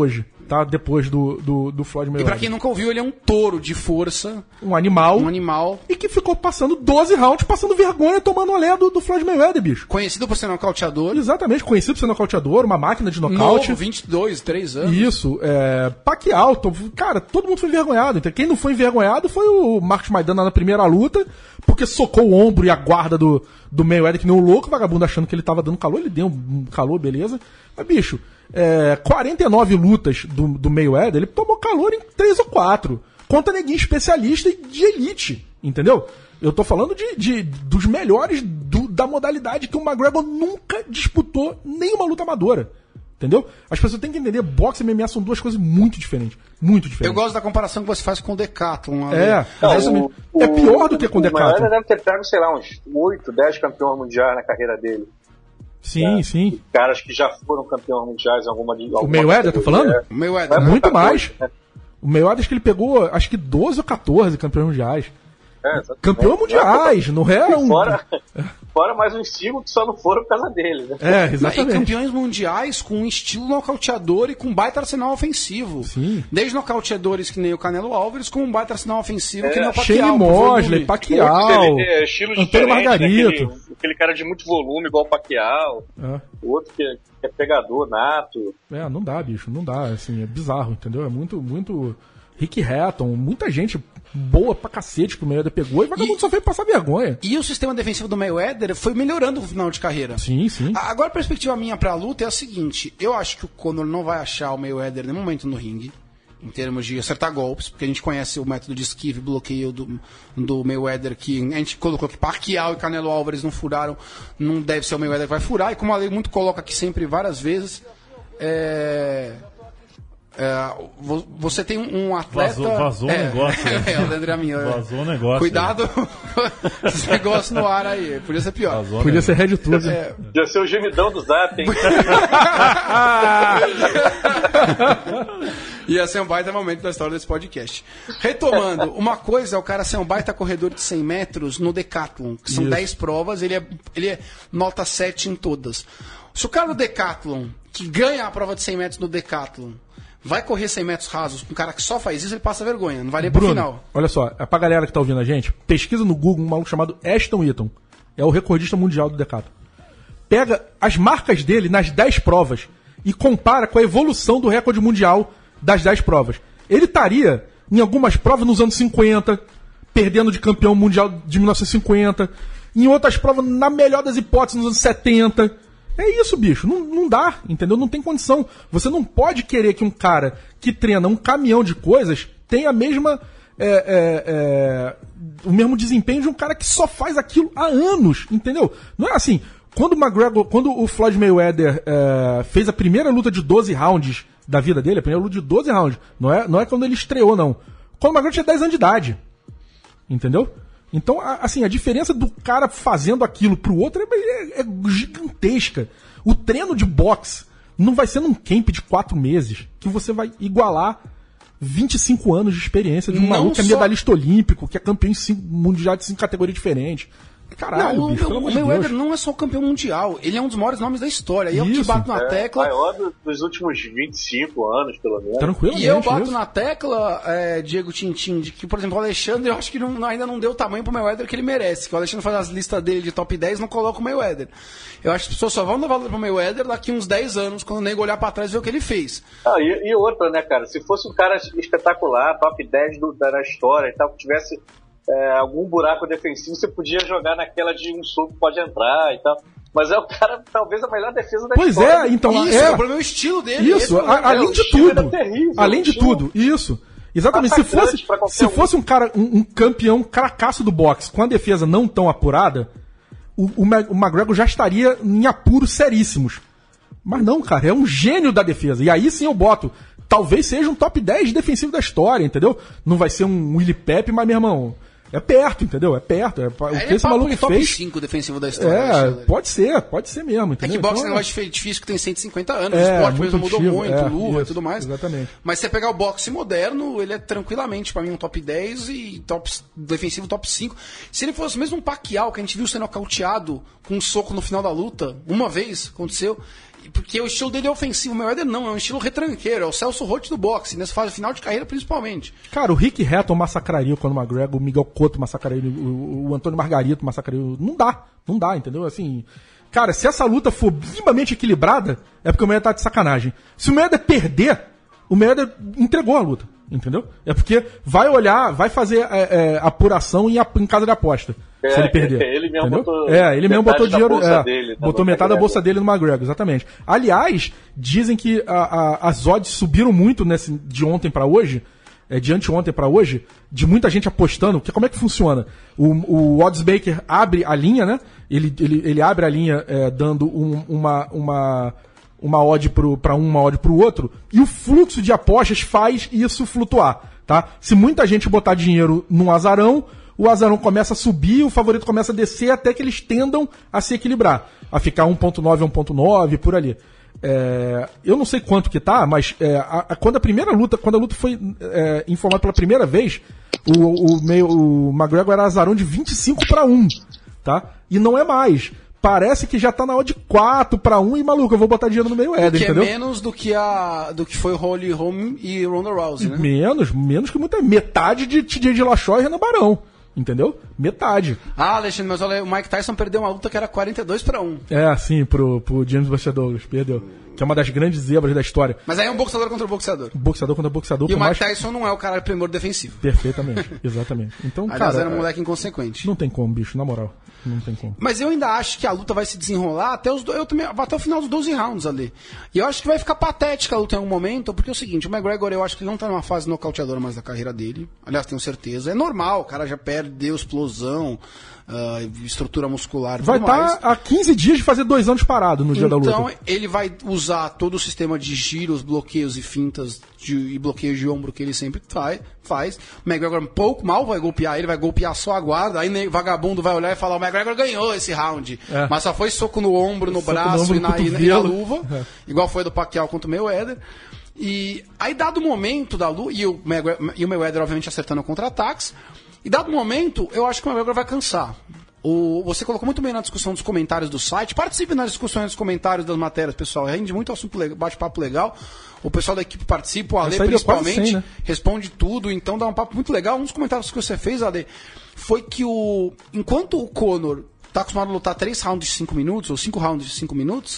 tá? Depois do, do, do Floyd E Mayweather. pra quem nunca ouviu, ele é um touro de força, Um animal. um animal E que ficou passando doze rounds, passando vergonha, tomando olé do, do Floyd Mayweather, bicho. conhecido por ser nocauteador, Exatamente, conhecido por ser nocauteador, uma máquina de nocaute. novo, vinte e dois, três anos. Isso, é, Pacquiao, to- cara, todo mundo foi envergonhado. Então, quem não foi envergonhado foi o Marcos Maidana na primeira luta, porque socou o ombro e a guarda do, do Mayweather, que nem um louco, vagabundo achando que ele tava dando calor, ele deu um calor, beleza. Mas, bicho, é, quarenta e nove lutas do, do Mayweather, ele tomou calor em três ou quatro. Contra neguinho especialista e de elite, entendeu? Eu tô falando de, de- dos melhores do- da modalidade que o McGregor nunca disputou nenhuma luta amadora. Entendeu? As pessoas têm que entender, boxe e M M A são duas coisas muito diferentes. Muito Eu diferentes. gosto da comparação que você faz com o Decathlon. Ale. É, Não, exatamente. o- é pior do que com o O Mayweather Decathlon. deve ter pego, sei lá, uns oito, dez campeões mundiais na carreira dele. Sim, sim. Caras que já foram campeões mundiais em alguma de O Mayweather, tá falando? É. O Mayweather. Vai Muito pra mais. dois, né? O Mayweather acho que ele pegou, acho que doze ou catorze campeões mundiais. É, exatamente. Campeões mundiais, não é um... Fora, fora mais uns cinco que só não foram por causa dele, né? É, E exatamente. campeões mundiais com um estilo nocauteador e com baita arsenal ofensivo. Sim. Desde nocauteadores que nem o Canelo Alves, com um baita arsenal ofensivo que É, nem o Shane Pacquiao. por Mosley, volume. Pacquiao, Outro, é, estilo Antônio diferente, Margarito. Aquele, aquele cara de muito volume, igual o Pacquiao. É. O outro que é, que é pegador, nato. É, não dá, bicho, não dá, assim, é bizarro, entendeu? É muito, muito... Rick Hatton, muita gente boa pra cacete que o Mayweather pegou e vagabundo E- só fez passar vergonha. E o sistema defensivo do Mayweather foi melhorando no final de carreira. Sim, sim. Agora a perspectiva minha pra luta é a seguinte: eu acho que o Conor não vai achar o Mayweather em nenhum momento no ringue, em termos de acertar golpes, porque a gente conhece o método de esquive e bloqueio do, do Mayweather, que a gente colocou que Pacquiao e Canelo Álvares não furaram, não deve ser o Mayweather que vai furar, e como a lei muito coloca aqui sempre várias vezes, é... É, vo- você tem um atleta. Vazou- vazou o é, negócio, né? É, o André Minha. Vazou o negócio, Cuidado com esse negócio no ar aí. Podia ser pior. Vazou, Podia né? ser Red Tour. É, Já ser o gemidão do Zap, hein? ia ser um baita momento da história desse podcast. Retomando, uma coisa é o cara ser um baita corredor de cem metros no Decathlon, que são Isso. dez provas, ele é, ele é nota sete em todas. Se o cara do Decathlon, que ganha a prova de cem metros no Decathlon, vai correr cem metros rasos com um cara que só faz isso, ele passa vergonha, não vai nem pro Bruno, final. olha só, é pra galera que tá ouvindo a gente, pesquisa no Google um maluco chamado Ashton Eaton. É o recordista mundial do Decathlon. Pega as marcas dele nas dez provas e compara com a evolução do recorde mundial das dez provas. Ele estaria em algumas provas nos anos cinquenta, perdendo de campeão mundial de mil novecentos e cinquenta, em outras provas, na melhor das hipóteses, nos anos setenta. É isso, bicho. Não, não dá, entendeu? Não tem condição. Você não pode querer que um cara que treina um caminhão de coisas tenha a mesma... é, é, é, o mesmo desempenho de um cara que só faz aquilo há anos, entendeu? Não é assim... Quando o McGregor, quando o Floyd Mayweather é, fez a primeira luta de doze rounds da vida dele, a primeira luta de doze rounds, não é, não é quando ele estreou, não. Quando o McGregor tinha dez anos de idade. Entendeu? Então, a, assim, a diferença do cara fazendo aquilo pro outro é, é, é gigantesca. O treino de boxe não vai ser num camp de quatro meses que você vai igualar vinte e cinco anos de experiência de um Não maluco que é só- medalhista olímpico, que é campeão em cinco, mundial de cinco categorias diferentes. Caralho, Não, o, bicho, pelo o amor de Mayweather Deus. não é só o campeão mundial, ele é um dos maiores nomes da história. E eu que Isso. bato na É, tecla. maior do- dos últimos vinte e cinco anos, pelo menos. Tranquilamente. E eu bato isso. na tecla, é, Diego Tintin, de que, por exemplo, o Alexandre, eu acho que não- ainda não deu o tamanho pro Mayweather que ele merece. Que o Alexandre faz as listas dele de top dez, não coloca o Mayweather. Eu acho que as pessoas só vão dar valor pro Mayweather daqui uns dez anos, quando o nego olhar pra trás e ver o que ele fez. Ah, e, e outra, né, cara? Se fosse um cara espetacular, top dez do, da história e tal, que tivesse é, algum buraco defensivo, você podia jogar naquela de um soco pode entrar e tal. Mas é o cara, talvez, a melhor defesa da Pois história. é, então... Isso, é, o problema é o estilo dele. esse Isso, é o problema. a- além o de estilo tudo. era terrível, Além o de estilo- tudo, isso. Exatamente. Se Atacante fosse, pra qualquer se um. fosse um cara, um, um campeão cracaço do boxe com a defesa não tão apurada, o, o, Ma- o McGregor já estaria em apuros seríssimos. Mas não, cara, é um gênio da defesa. E aí sim eu boto. Talvez seja um top dez defensivo da história, entendeu? Não vai ser um Willie Pepe, mas, meu irmão, é perto, entendeu? É perto. É, o Ele que é esse papo maluco de top fez. cinco defensivo da história. É, Alexandre. pode ser, pode ser mesmo, É entendeu? que boxe é um Então, negócio difícil que tem cento e cinquenta anos, É, o esporte muito mesmo mudou antigo, muito, é, luva e isso, tudo mais. exatamente. Mas se você pegar o boxe moderno, ele é tranquilamente pra mim um top dez e top, defensivo top cinco. Se ele fosse mesmo um Pacquiao, que a gente viu ser nocauteado com um soco no final da luta, uma vez, aconteceu, porque o estilo dele é ofensivo, o Mayweather não, é um estilo retranqueiro, é o Celso Roth do boxe, nessa fase final de carreira principalmente. Cara, o Rick Hatton massacraria o Conor McGregor, o Miguel Cotto massacraria, o, o Antônio Margarito massacraria, não dá, não dá, entendeu? Assim, cara, se essa luta for minimamente equilibrada, é porque o Mayweather tá de sacanagem. Se o Mayweather perder, o Mayweather entregou a luta, entendeu? É porque vai olhar, vai fazer é, é, apuração em, em casa de aposta. É, se ele perder. É, ele mesmo entendeu? botou, é, ele mesmo botou dinheiro. É, dele, tá botou metade da bolsa dele no McGregor, exatamente. Aliás, dizem que a, a, as odds subiram muito nesse, de ontem pra hoje, é, de anteontem pra hoje, de muita gente apostando. Que, como é que funciona? O, o oddsmaker abre a linha, né? Ele, ele, ele abre a linha é, dando um, uma, uma, uma odd pro, pra um, uma odd pro outro, e o fluxo de apostas faz isso flutuar, tá? Se muita gente botar dinheiro num azarão, o azarão começa a subir, o favorito começa a descer até que eles tendam a se equilibrar, a ficar um ponto nove a um ponto nove, por ali. É, eu não sei quanto que tá, mas é, a, a, quando a primeira luta, quando a luta foi é, informada pela primeira vez, o, o, meio, o McGregor era azarão de vinte e cinco para um, tá? E não é mais. Parece que já tá na odd de quatro para um e, maluco, eu vou botar dinheiro no meio Éder, entendeu? Que é menos do que, a, do que foi o Holly Holm e Ronda Rousey, né? Menos, menos que muita. Metade de T J Dillashaw e Renan Barão. Entendeu? Metade. Ah, Alexandre, mas olha, o Mike Tyson perdeu uma luta que era quarenta e dois para um. É, sim, pro, pro James Buster Douglas, perdeu. Que é uma das grandes zebras da história. Mas aí é um boxeador contra boxeador. Boxeador contra boxeador. E o Mike mais... Tyson não é o cara primor defensivo. Perfeitamente, exatamente. Então, aliás, cara, era um moleque inconsequente. Não tem como, bicho, na moral. Não tem como. Mas eu ainda acho que a luta vai se desenrolar até, os do... eu também... até o final dos doze rounds ali. E eu acho que vai ficar patética a luta em algum momento, porque é o seguinte, o McGregor, eu acho que ele não tá numa fase nocauteadora mais da carreira dele. Aliás, tenho certeza. É normal, o cara já perdeu explosão, uh, estrutura muscular. Vai estar tá há quinze dias de fazer dois anos parado no dia então, da luta. Então, ele vai usar todo o sistema de giros, bloqueios e fintas de, e bloqueios de ombro que ele sempre faz. faz. O McGregor um pouco mal vai golpear ele, vai golpear só a guarda. Aí o vagabundo vai olhar e falar: o McGregor ganhou esse round. É. Mas só foi soco no ombro, no soco braço no ombro, e, na, e, na, e na luva. É. Igual foi do Pacquiao contra o Mayweather. E aí, dado o momento da luta, e o Mayweather, e o Mayweather obviamente acertando contra-ataques. E dado o momento, eu acho que o McGregor vai cansar. O, você colocou muito bem na discussão dos comentários do site. Participe nas discussões dos comentários das matérias, pessoal. Rende muito assunto, bate-papo legal. O pessoal da equipe participa, o Ale principalmente, cem, né? Responde tudo, então dá um papo muito legal. Um dos comentários que você fez, Ale, foi que o enquanto o Conor tá acostumado a lutar três rounds de cinco minutos, ou cinco rounds de cinco minutos,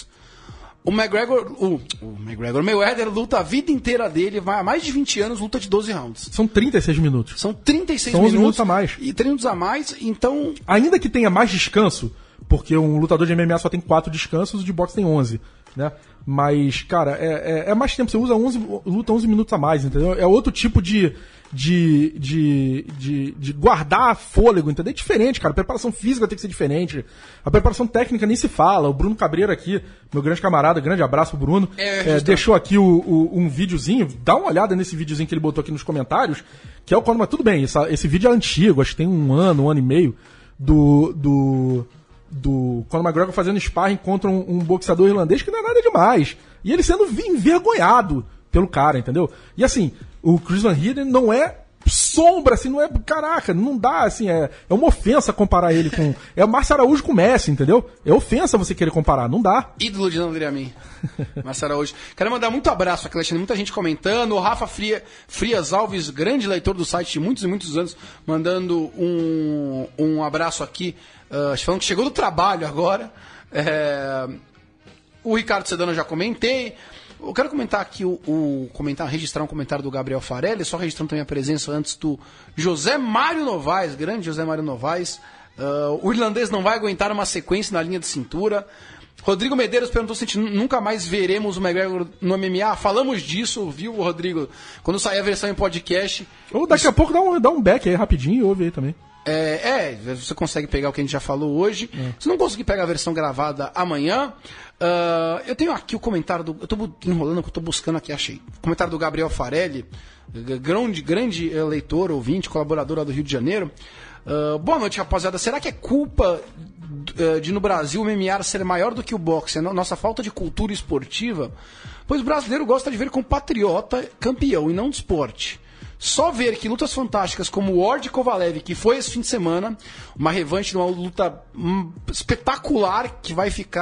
o McGregor, o, o McGregor, o Mayweather luta a vida inteira dele, vai há mais de vinte anos, luta de doze rounds. São trinta e seis minutos. São trinta e seis São minutos. minutos a mais. E trinta minutos a mais, então... Ainda que tenha mais descanso, porque um lutador de M M A só tem quatro descansos, o de boxe tem onze, né? Mas, cara, é, é, é mais tempo. Você usa onze, luta onze minutos a mais, entendeu? É outro tipo de, de, de, de, de guardar fôlego, entendeu? É diferente, cara. A preparação física tem que ser diferente. A preparação técnica nem se fala. O Bruno Cabreira aqui, meu grande camarada, grande abraço pro Bruno, é, é, deixou aqui o, o, um videozinho. Dá uma olhada nesse videozinho que ele botou aqui nos comentários, que é o Conor, mas tudo bem, essa, esse vídeo é antigo, acho que tem um ano, um ano e meio, do... do do Conor McGregor fazendo sparring contra um, um boxeador irlandês que não é nada demais. E ele sendo envergonhado pelo cara, entendeu? E assim, o Chris Van Heerden não é sombra, assim, não é... Caraca, não dá, assim, é, é uma ofensa comparar ele com... É o Márcio Araújo com o Messi, entendeu? É ofensa você querer comparar, não dá. Ídolo de não vir a mim. Márcio Araújo. Quero mandar muito abraço aqui, Alexandre, muita gente comentando. O Rafa Fria, Frias Alves, grande leitor do site de muitos e muitos anos, mandando um, um abraço aqui, uh, falando que chegou do trabalho agora. É... O Ricardo Sedano eu já comentei. Eu quero comentar aqui o, o comentar, registrar um comentário do Gabriel Farelli, só registrando também a presença antes do José Mário Novaes, grande José Mário Novaes. Uh, o irlandês não vai aguentar uma sequência na linha de cintura. Rodrigo Medeiros perguntou se a gente nunca mais veremos o McGregor no M M A. Falamos disso, viu, Rodrigo? Quando sair a versão em podcast. Ou daqui isso... a pouco dá um, dá um back aí rapidinho e ouve aí também. É, é, você consegue pegar o que a gente já falou hoje. É. Se não conseguir pegar a versão gravada amanhã, uh, eu tenho aqui o comentário do... Eu tô enrolando, eu tô buscando aqui, achei. O comentário do Gabriel Farelli, grande, grande leitor, ouvinte, colaborador lá do Rio de Janeiro. Uh, boa noite, rapaziada. Será que é culpa uh, de no Brasil o M M A ser maior do que o boxe? Nossa falta de cultura esportiva? Pois o brasileiro gosta de ver compatriota campeão e não de esporte. Só ver que lutas fantásticas como o Ward Kovalev, que foi esse fim de semana, uma revanche de uma luta hum, espetacular que vai ficar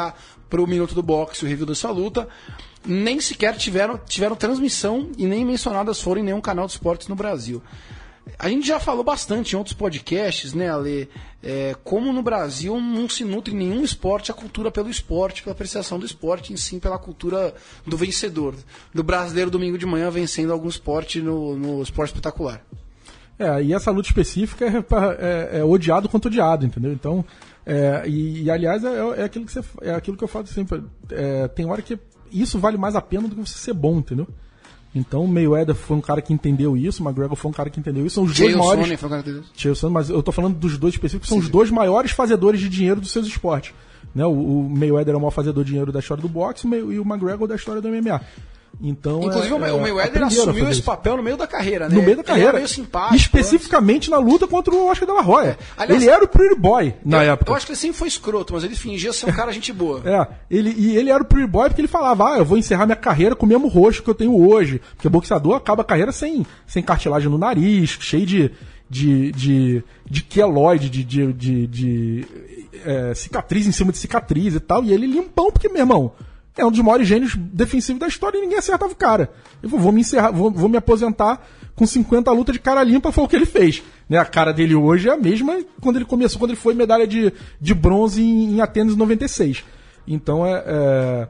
para o Minuto do Boxe, o review dessa luta. Nem sequer tiveram, tiveram transmissão e nem mencionadas foram em nenhum canal de esportes no Brasil. A gente já falou bastante em outros podcasts, né, Ale, é, como no Brasil não se nutre em nenhum esporte a cultura pelo esporte, pela apreciação do esporte, em sim pela cultura do vencedor, do brasileiro domingo de manhã vencendo algum esporte no, no esporte espetacular. É, e essa luta específica é, é, é odiado contra odiado, entendeu? Então, é, e, e aliás, é, é, aquilo que você, é aquilo que eu falo sempre, é, tem hora que isso vale mais a pena do que você ser bom, entendeu? Então o Mayweather foi um cara que entendeu isso, o McGregor foi um cara que entendeu isso. São os dois Chael maiores. Sonnen foi um cara que entendeu isso. Chael Sonnen, mas eu tô falando dos dois específicos, são Sim. os dois maiores fazedores de dinheiro dos seus esportes. Né? O, o Mayweather é o maior fazedor de dinheiro da história do boxe e o McGregor da história do M M A. Então, Inclusive é, o Mayweather assumiu esse papel no meio da carreira, né? No meio da carreira. Ele era meio simpático. Especificamente na luta contra o Oscar de la Hoya. É. Aliás, ele era o Pretty Boy na eu, época. Eu acho que ele sempre foi escroto, mas ele fingia ser um cara gente boa. É, ele, e ele era o Pretty Boy porque ele falava, ah, eu vou encerrar minha carreira com o mesmo rosto que eu tenho hoje. Porque boxeador acaba a carreira sem, sem cartilagem no nariz, cheio de, de, de, de queloide, de, de, de, de é, cicatriz em cima de cicatriz e tal. E ele limpão, porque, meu irmão, é um dos maiores gênios defensivos da história e ninguém acertava o cara. Eu vou, vou me encerrar, vou, vou me aposentar com cinquenta lutas de cara limpa, foi o que ele fez. Né? A cara dele hoje é a mesma quando ele começou, quando ele foi medalha de, de bronze em, em Atenas em noventa e seis. Então é. é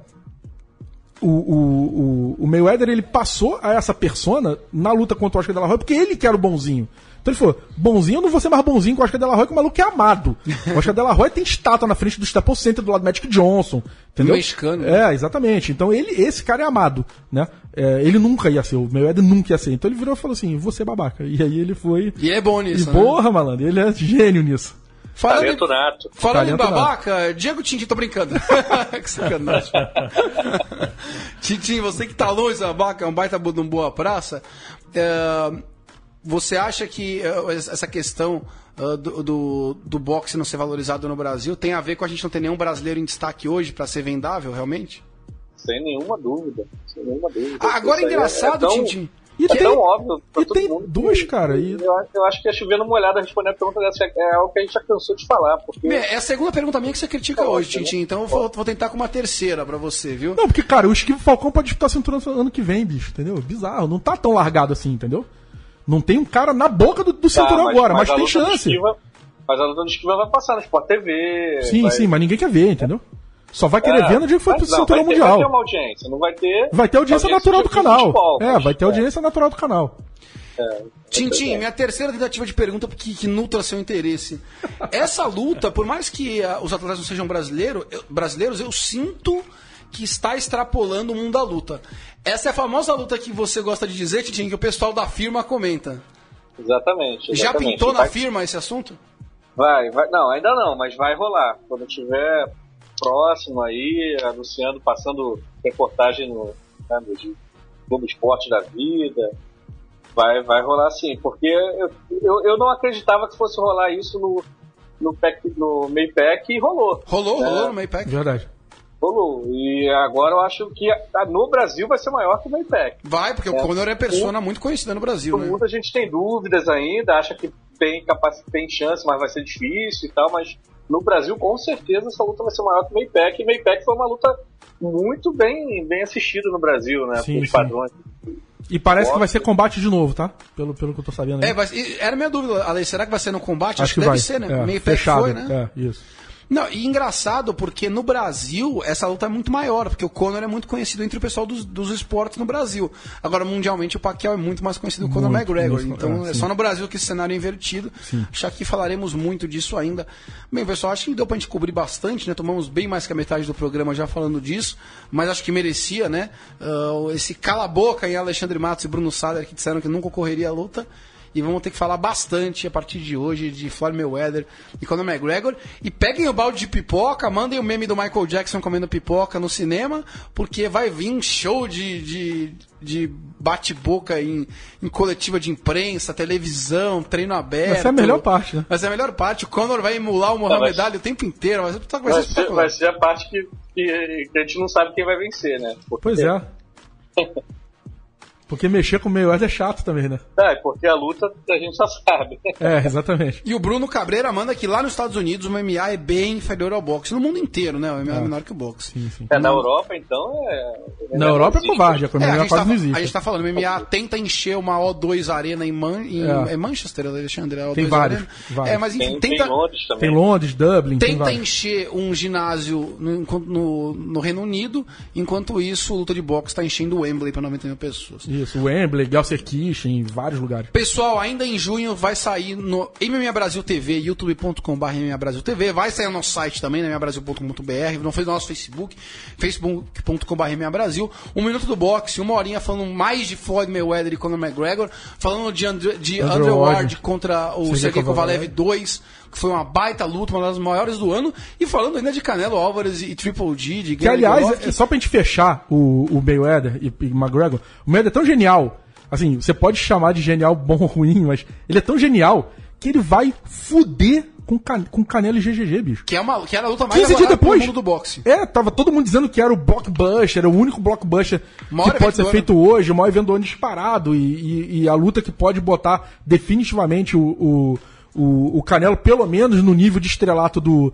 o, o, o, o Mayweather ele passou a essa persona na luta contra o Oscar de la Hoya porque ele que era o bonzinho. Então ele falou, bonzinho, eu não vou ser mais bonzinho com o Oscar de la Hoya, que o maluco é amado. O Oscar de la Hoya tem estátua na frente do Staples Center do lado do Magic Johnson. Entendeu? Mexicano. É, exatamente. Então ele, esse cara é amado, né? É, ele nunca ia ser, o Mayweather nunca ia ser. Então ele virou e falou assim, vou ser babaca. E aí ele foi... E ele é bom nisso, e, né? Porra, malandro, ele é gênio nisso. Falando Talento em, nato. falando em Talento babaca, Diego Tintin, tô brincando. Que sacanagem. Tintin, você que tá longe da babaca, é um baita de um boa praça. É, você acha que uh, essa questão uh, do, do, do boxe não ser valorizado no Brasil tem a ver com a gente não ter nenhum brasileiro em destaque hoje pra ser vendável, realmente? Sem nenhuma dúvida. Sem nenhuma dúvida. Ah, agora é engraçado, é tão, Tintin. E é tem, tão óbvio pra e todo tem mundo. duas, que- cara. E... Eu, acho- eu acho que é chovendo uma olhada respondendo a pergunta dessa. É algo que a gente já cansou de falar. Porque É a segunda pergunta minha que você critica Tá hoje, ótimo, Tintin. né? Então eu vou, vou tentar com uma terceira pra você, viu? Não, porque, cara, o Esquivo Falcão pode disputar cinturão ano que vem, bicho, entendeu? Bizarro, não tá tão largado assim, entendeu? Não tem um cara na boca do, do Tá, cinturão agora, mas, a tem luta do chance. Esquiva- mas a luta do Esquiva vai passar no Sport T V. Sim, vai- sim, mas ninguém quer ver, entendeu? Só vai querer É, ver no dia que for vai- pro não, cinturão vai ter, mundial. Vai ter uma audiência, não vai ter. Vai ter audiência natural do de canal. futebol, É, mas- vai ter audiência natural do canal. Tintin, minha terceira tentativa de pergunta que, que nutra seu interesse. Essa luta, por mais que ah, os atletas não sejam brasileiro, eu- brasileiros, eu sinto que está extrapolando o mundo da luta. Essa é a famosa luta que você gosta de dizer, Tintin, que o pessoal da firma comenta. Exatamente. Já exatamente. pintou na vai, firma esse assunto? Vai, vai. Não, ainda não, mas vai rolar. Quando tiver próximo aí, anunciando, passando reportagem no, né, no de Globo Esporte da vida, vai, vai rolar sim. Porque eu, eu, eu não acreditava que fosse rolar isso no, no, pack, no Maypack e rolou. Rolou, É. rolou no Maypack. Verdade. Rolou. E agora eu acho que a- no Brasil vai ser maior que o Maypack. Vai, porque o É. Conor é persona muito conhecida no Brasil, né? Muita gente tem dúvidas ainda, acha que tem, capac... tem chance, mas vai ser difícil e tal, mas no Brasil, com certeza, essa luta vai ser maior que o Maypack. E Maypack foi uma luta muito bem, bem assistida no Brasil, né? Sim, Pelos sim. padrões. E parece que vai ser combate de novo, tá? Pelo, pelo que eu tô sabendo aí. É, mas e- era a minha dúvida, Ale, será que vai ser no combate? Acho, que, vai. deve ser, né? É, Maypack fechado. foi, né? É, isso. Não, e engraçado porque no Brasil essa luta é muito maior, porque o Conor é muito conhecido entre o pessoal dos, dos esportes no Brasil. Agora, mundialmente, o Pacquiao é muito mais conhecido que o Conor Muito, McGregor. muito, Então, é, é sim. só no Brasil que esse cenário é invertido. Acho que falaremos muito disso ainda. Bem, pessoal, acho que deu pra gente cobrir bastante, né? Tomamos bem mais que a metade do programa já falando disso, mas acho que merecia, né? Ah, esse cala-boca em Alexandre Matos e Bruno Saller que disseram que nunca ocorreria a luta. E vamos ter que falar bastante a partir de hoje de Floyd Mayweather e Conor McGregor. E peguem o balde de pipoca, mandem o meme do Michael Jackson comendo pipoca no cinema, porque vai vir um show de, de, de bate-boca em, em coletiva de imprensa, televisão, treino aberto. Essa é a melhor parte, né? Mas é a melhor parte. O Conor vai emular o Muhammad Não, vai- Ali o tempo inteiro. Vai ser, vai ser Vai ser, espetacular. vai ser a parte que, que, que a gente não sabe quem vai vencer, né? Porque Pois é. Porque mexer com o Mayweather é chato também, né? É, porque a luta a gente já sabe. É, exatamente. E o Bruno Cabreira manda que lá nos Estados Unidos o M M A é bem inferior ao boxe. No mundo inteiro, né? O M M A é, é menor que o boxe. Sim, sim. É, na Europa, então, é... Na Europa é covarde, a É, economia a, gente quase tá, não existe. a gente tá falando, o M M A tenta encher uma O dois Arena em, Man, em É. é Manchester, Alexandre? A O dois Tem vários, Arena. vários. É, mas enfim, Tem, tenta, tem Londres também. Tem Londres, Dublin, tem tenta vários. encher um ginásio no, no, no Reino Unido, enquanto isso, a luta de boxe está enchendo o Wembley para noventa mil pessoas. Isso, Wembley, Gelsenkirchen, em vários lugares. Pessoal, ainda em junho vai sair no M M A Brasil T V, youtube ponto com barra M M A Brasil T V, vai sair no nosso site também, M M A Brasil ponto com ponto B R, não foi no nosso Facebook, facebook ponto com barra M M A Brasil, um minuto do boxe, uma horinha falando mais de Floyd Mayweather e Conor McGregor, falando de, André, de Andrew Andrew Ward Ward contra o Sergey Sergey Kovalev Kovalev dois, que foi uma baita luta, uma das maiores do ano, e falando ainda de Canelo Álvares e Triple G, de Que, Gary aliás, Golovkin. é só pra gente fechar o, o Mayweather e, e McGregor, o Mayweather é tão genial, assim, você pode chamar de genial bom ou ruim, mas ele é tão genial que ele vai fuder com, can, com Canelo e G G G, bicho. Que, é uma, que era a luta mais quinze dias aguardada pelo depois. mundo do boxe. É, tava todo mundo dizendo que era o blockbuster, era o único blockbuster Maior que pode evento ser do feito hoje, o maior evento do ano disparado, e, e, e a luta que pode botar definitivamente o, o, o, o Canelo, pelo menos, no nível de estrelato do,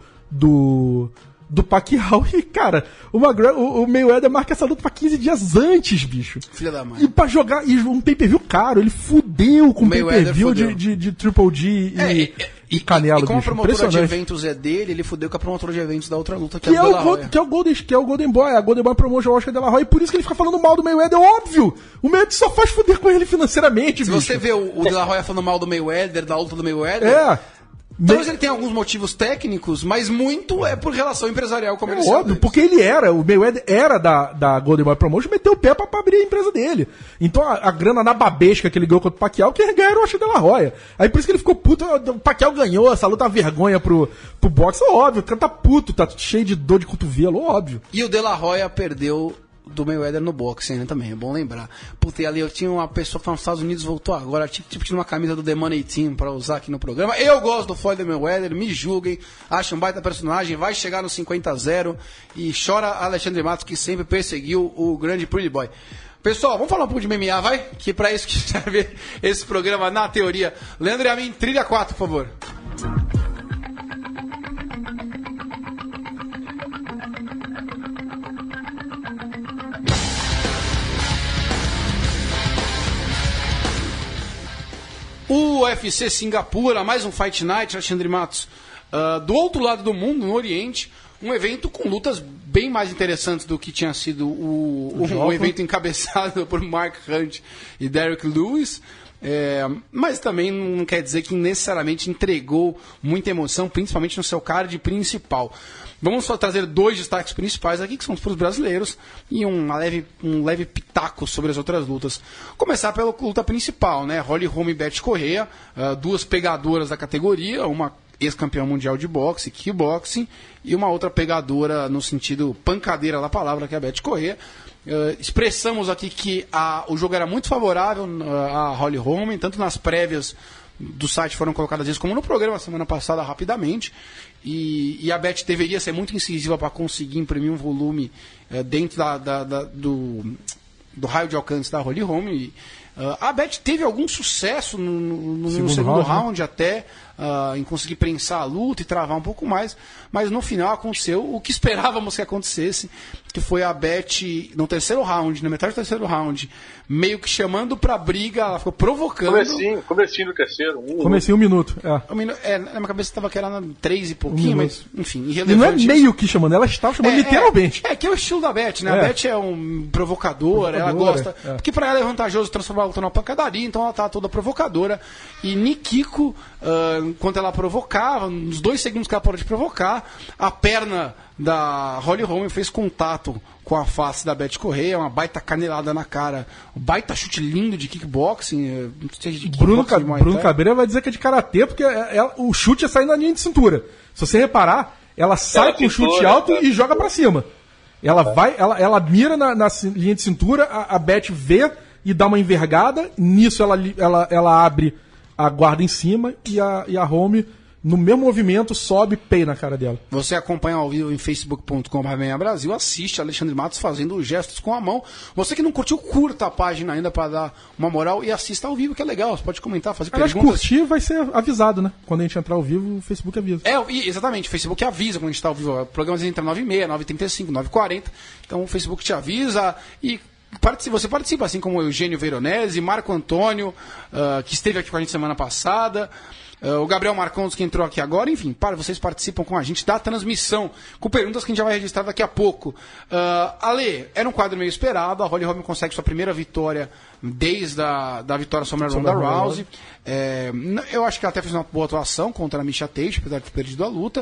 do, do Pacquiao. E, cara, o, McGregor, o, o Mayweather marca essa luta pra quinze dias antes, bicho. Filha da mãe. E pra jogar, e um pay-per-view caro, ele fudeu com O o Mayweather pay-per-view de, fudeu. de, de Triple G e, É, e, e Canelo, e como bicho. a promotora de Impressionante. eventos é dele, ele fudeu com a promotora de eventos da outra luta, que, Que é é, o o De La Gold- Hoya. que é o Golden, que é o Golden Boy, a Golden Boy promotion Oscar de la Hoya, e por isso que ele fica falando mal do Mayweather, é óbvio! O Mayweather só faz fuder com ele financeiramente, Se bicho. você vê o, o De La Hoya falando mal do Mayweather, da luta do Mayweather, É, talvez Me- ele tenha alguns motivos técnicos, mas muito é por relação empresarial é comercial. óbvio, deles. porque ele era, o Mayweather era da, da Golden Boy Promotion, meteu o pé pra, pra abrir a empresa dele. Então a, a grana na babesca que ele ganhou contra o Pacquiao, que ganharam o Oscar de la Hoya. Aí por isso que ele ficou puto, o Pacquiao ganhou, essa luta é uma vergonha pro, pro boxe, óbvio, o cara tá puto, tá cheio de dor de cotovelo, óbvio. E o De La Hoya perdeu do Mayweather no boxe, né, também, é bom lembrar. Puta, e ali eu tinha uma pessoa que foi nos Estados Unidos, voltou agora, tipo, tipo tinha uma camisa do The Money Team pra usar aqui no programa. Eu gosto do Floyd Mayweather, me julguem, acho um baita personagem, vai chegar no cinquenta a zero e chora Alexandre Matos, que sempre perseguiu o grande Pretty Boy. Pessoal, vamos falar um pouco de M M A, vai? Que pra isso que serve esse programa na teoria. Leandro e a mim, trilha quatro, por favor. O U F C Singapura, mais um Fight Night, Alexandre Matos. Uh, do outro lado do mundo, no Oriente, um evento com lutas bem mais interessantes do que tinha sido o, o, o evento encabeçado por Mark Hunt e Derrick Lewis. É, mas também não quer dizer que necessariamente entregou muita emoção, principalmente no seu card principal. Vamos só trazer dois destaques principais aqui, que são para os brasileiros, e um leve, um leve pitaco sobre as outras lutas. Começar pela luta principal, né? Holly Holm e Bethe Correia, uh, duas pegadoras da categoria, uma ex-campeã mundial de boxe, kickboxing, e uma outra pegadora no sentido pancadeira da palavra, que é a Bethe Correia. Uh, expressamos aqui que a, o jogo era muito favorável uh, a Holly Holm, tanto nas prévias do site foram colocadas isso, como no programa semana passada, rapidamente. E, e a Bethe deveria ser muito incisiva para conseguir imprimir um volume uh, dentro da, da, da, do, do raio de alcance da Holly Holm. E, uh, a Bethe teve algum sucesso no, no, no segundo, segundo round, round né? até uh, em conseguir prensar a luta e travar um pouco mais, mas no final aconteceu o que esperávamos que acontecesse, que foi a Bethe no terceiro round, na metade do terceiro round, meio que chamando pra briga, ela ficou provocando. Comecinho, comecinho do terceiro. Um Comecei um minuto, é. Um minu... é. Na minha cabeça estava que era na três e pouquinho, Um mas enfim, E irrelevante. não é isso. meio que chamando, ela estava chamando É, literalmente. É, é que é o estilo da Bethe, né? É. A Bethe é um provocadora, ela Provocadora, gosta. é. Porque pra ela é vantajoso transformar a luta numa pancadaria, então ela tá toda provocadora. E Nikiko, uh, enquanto ela provocava, nos dois segundos que ela parou de provocar, a perna da Holly Holm fez contato com a face da Bethe Correia, uma baita canelada na cara, um baita chute lindo de kickboxing. eh, Não sei de Bruno, kickboxing, Ca- de Muay Bruno Thai. Cabreira vai dizer que é de karatê, porque é- é- o chute é sair na linha de cintura. Se você reparar, ela sai Ela com o chute ficou, alto né? e joga pra cima. Ela vai, ela, ela mira na, na ci- linha de cintura, a, a Bethe vê e dá uma envergada, nisso ela, li- ela, ela abre a guarda em cima e a, e a Holm no mesmo movimento, sobe pei na cara dela. Você acompanha ao vivo em facebook ponto com ponto b r Brasil, assiste Alexandre Matos fazendo gestos com a mão. Você que não curtiu, curta a página ainda para dar uma moral e assista ao vivo, que é legal. Você pode comentar, fazer Aliás, perguntas. curtir vai ser avisado, né? Quando a gente entrar ao vivo, o Facebook avisa. É, exatamente, o Facebook avisa quando a gente está ao vivo. O programa entra nove e meia, nove e trinta e cinco, nove e quarenta. Então o Facebook te avisa e participa, você participa, assim como o Eugênio Veronese, Marco Antônio, uh, que esteve aqui com a gente semana passada. Uh, o Gabriel Marcondes, que entrou aqui agora, enfim, para, vocês participam com a gente da transmissão, com perguntas que a gente já vai registrar daqui a pouco. Uh, Ale, era um quadro meio esperado, a Holly Holm consegue sua primeira vitória desde a da vitória sobre a Ronda Rousey. É, eu acho que ela até fez uma boa atuação contra a Misha Tate, apesar de ter perdido a luta.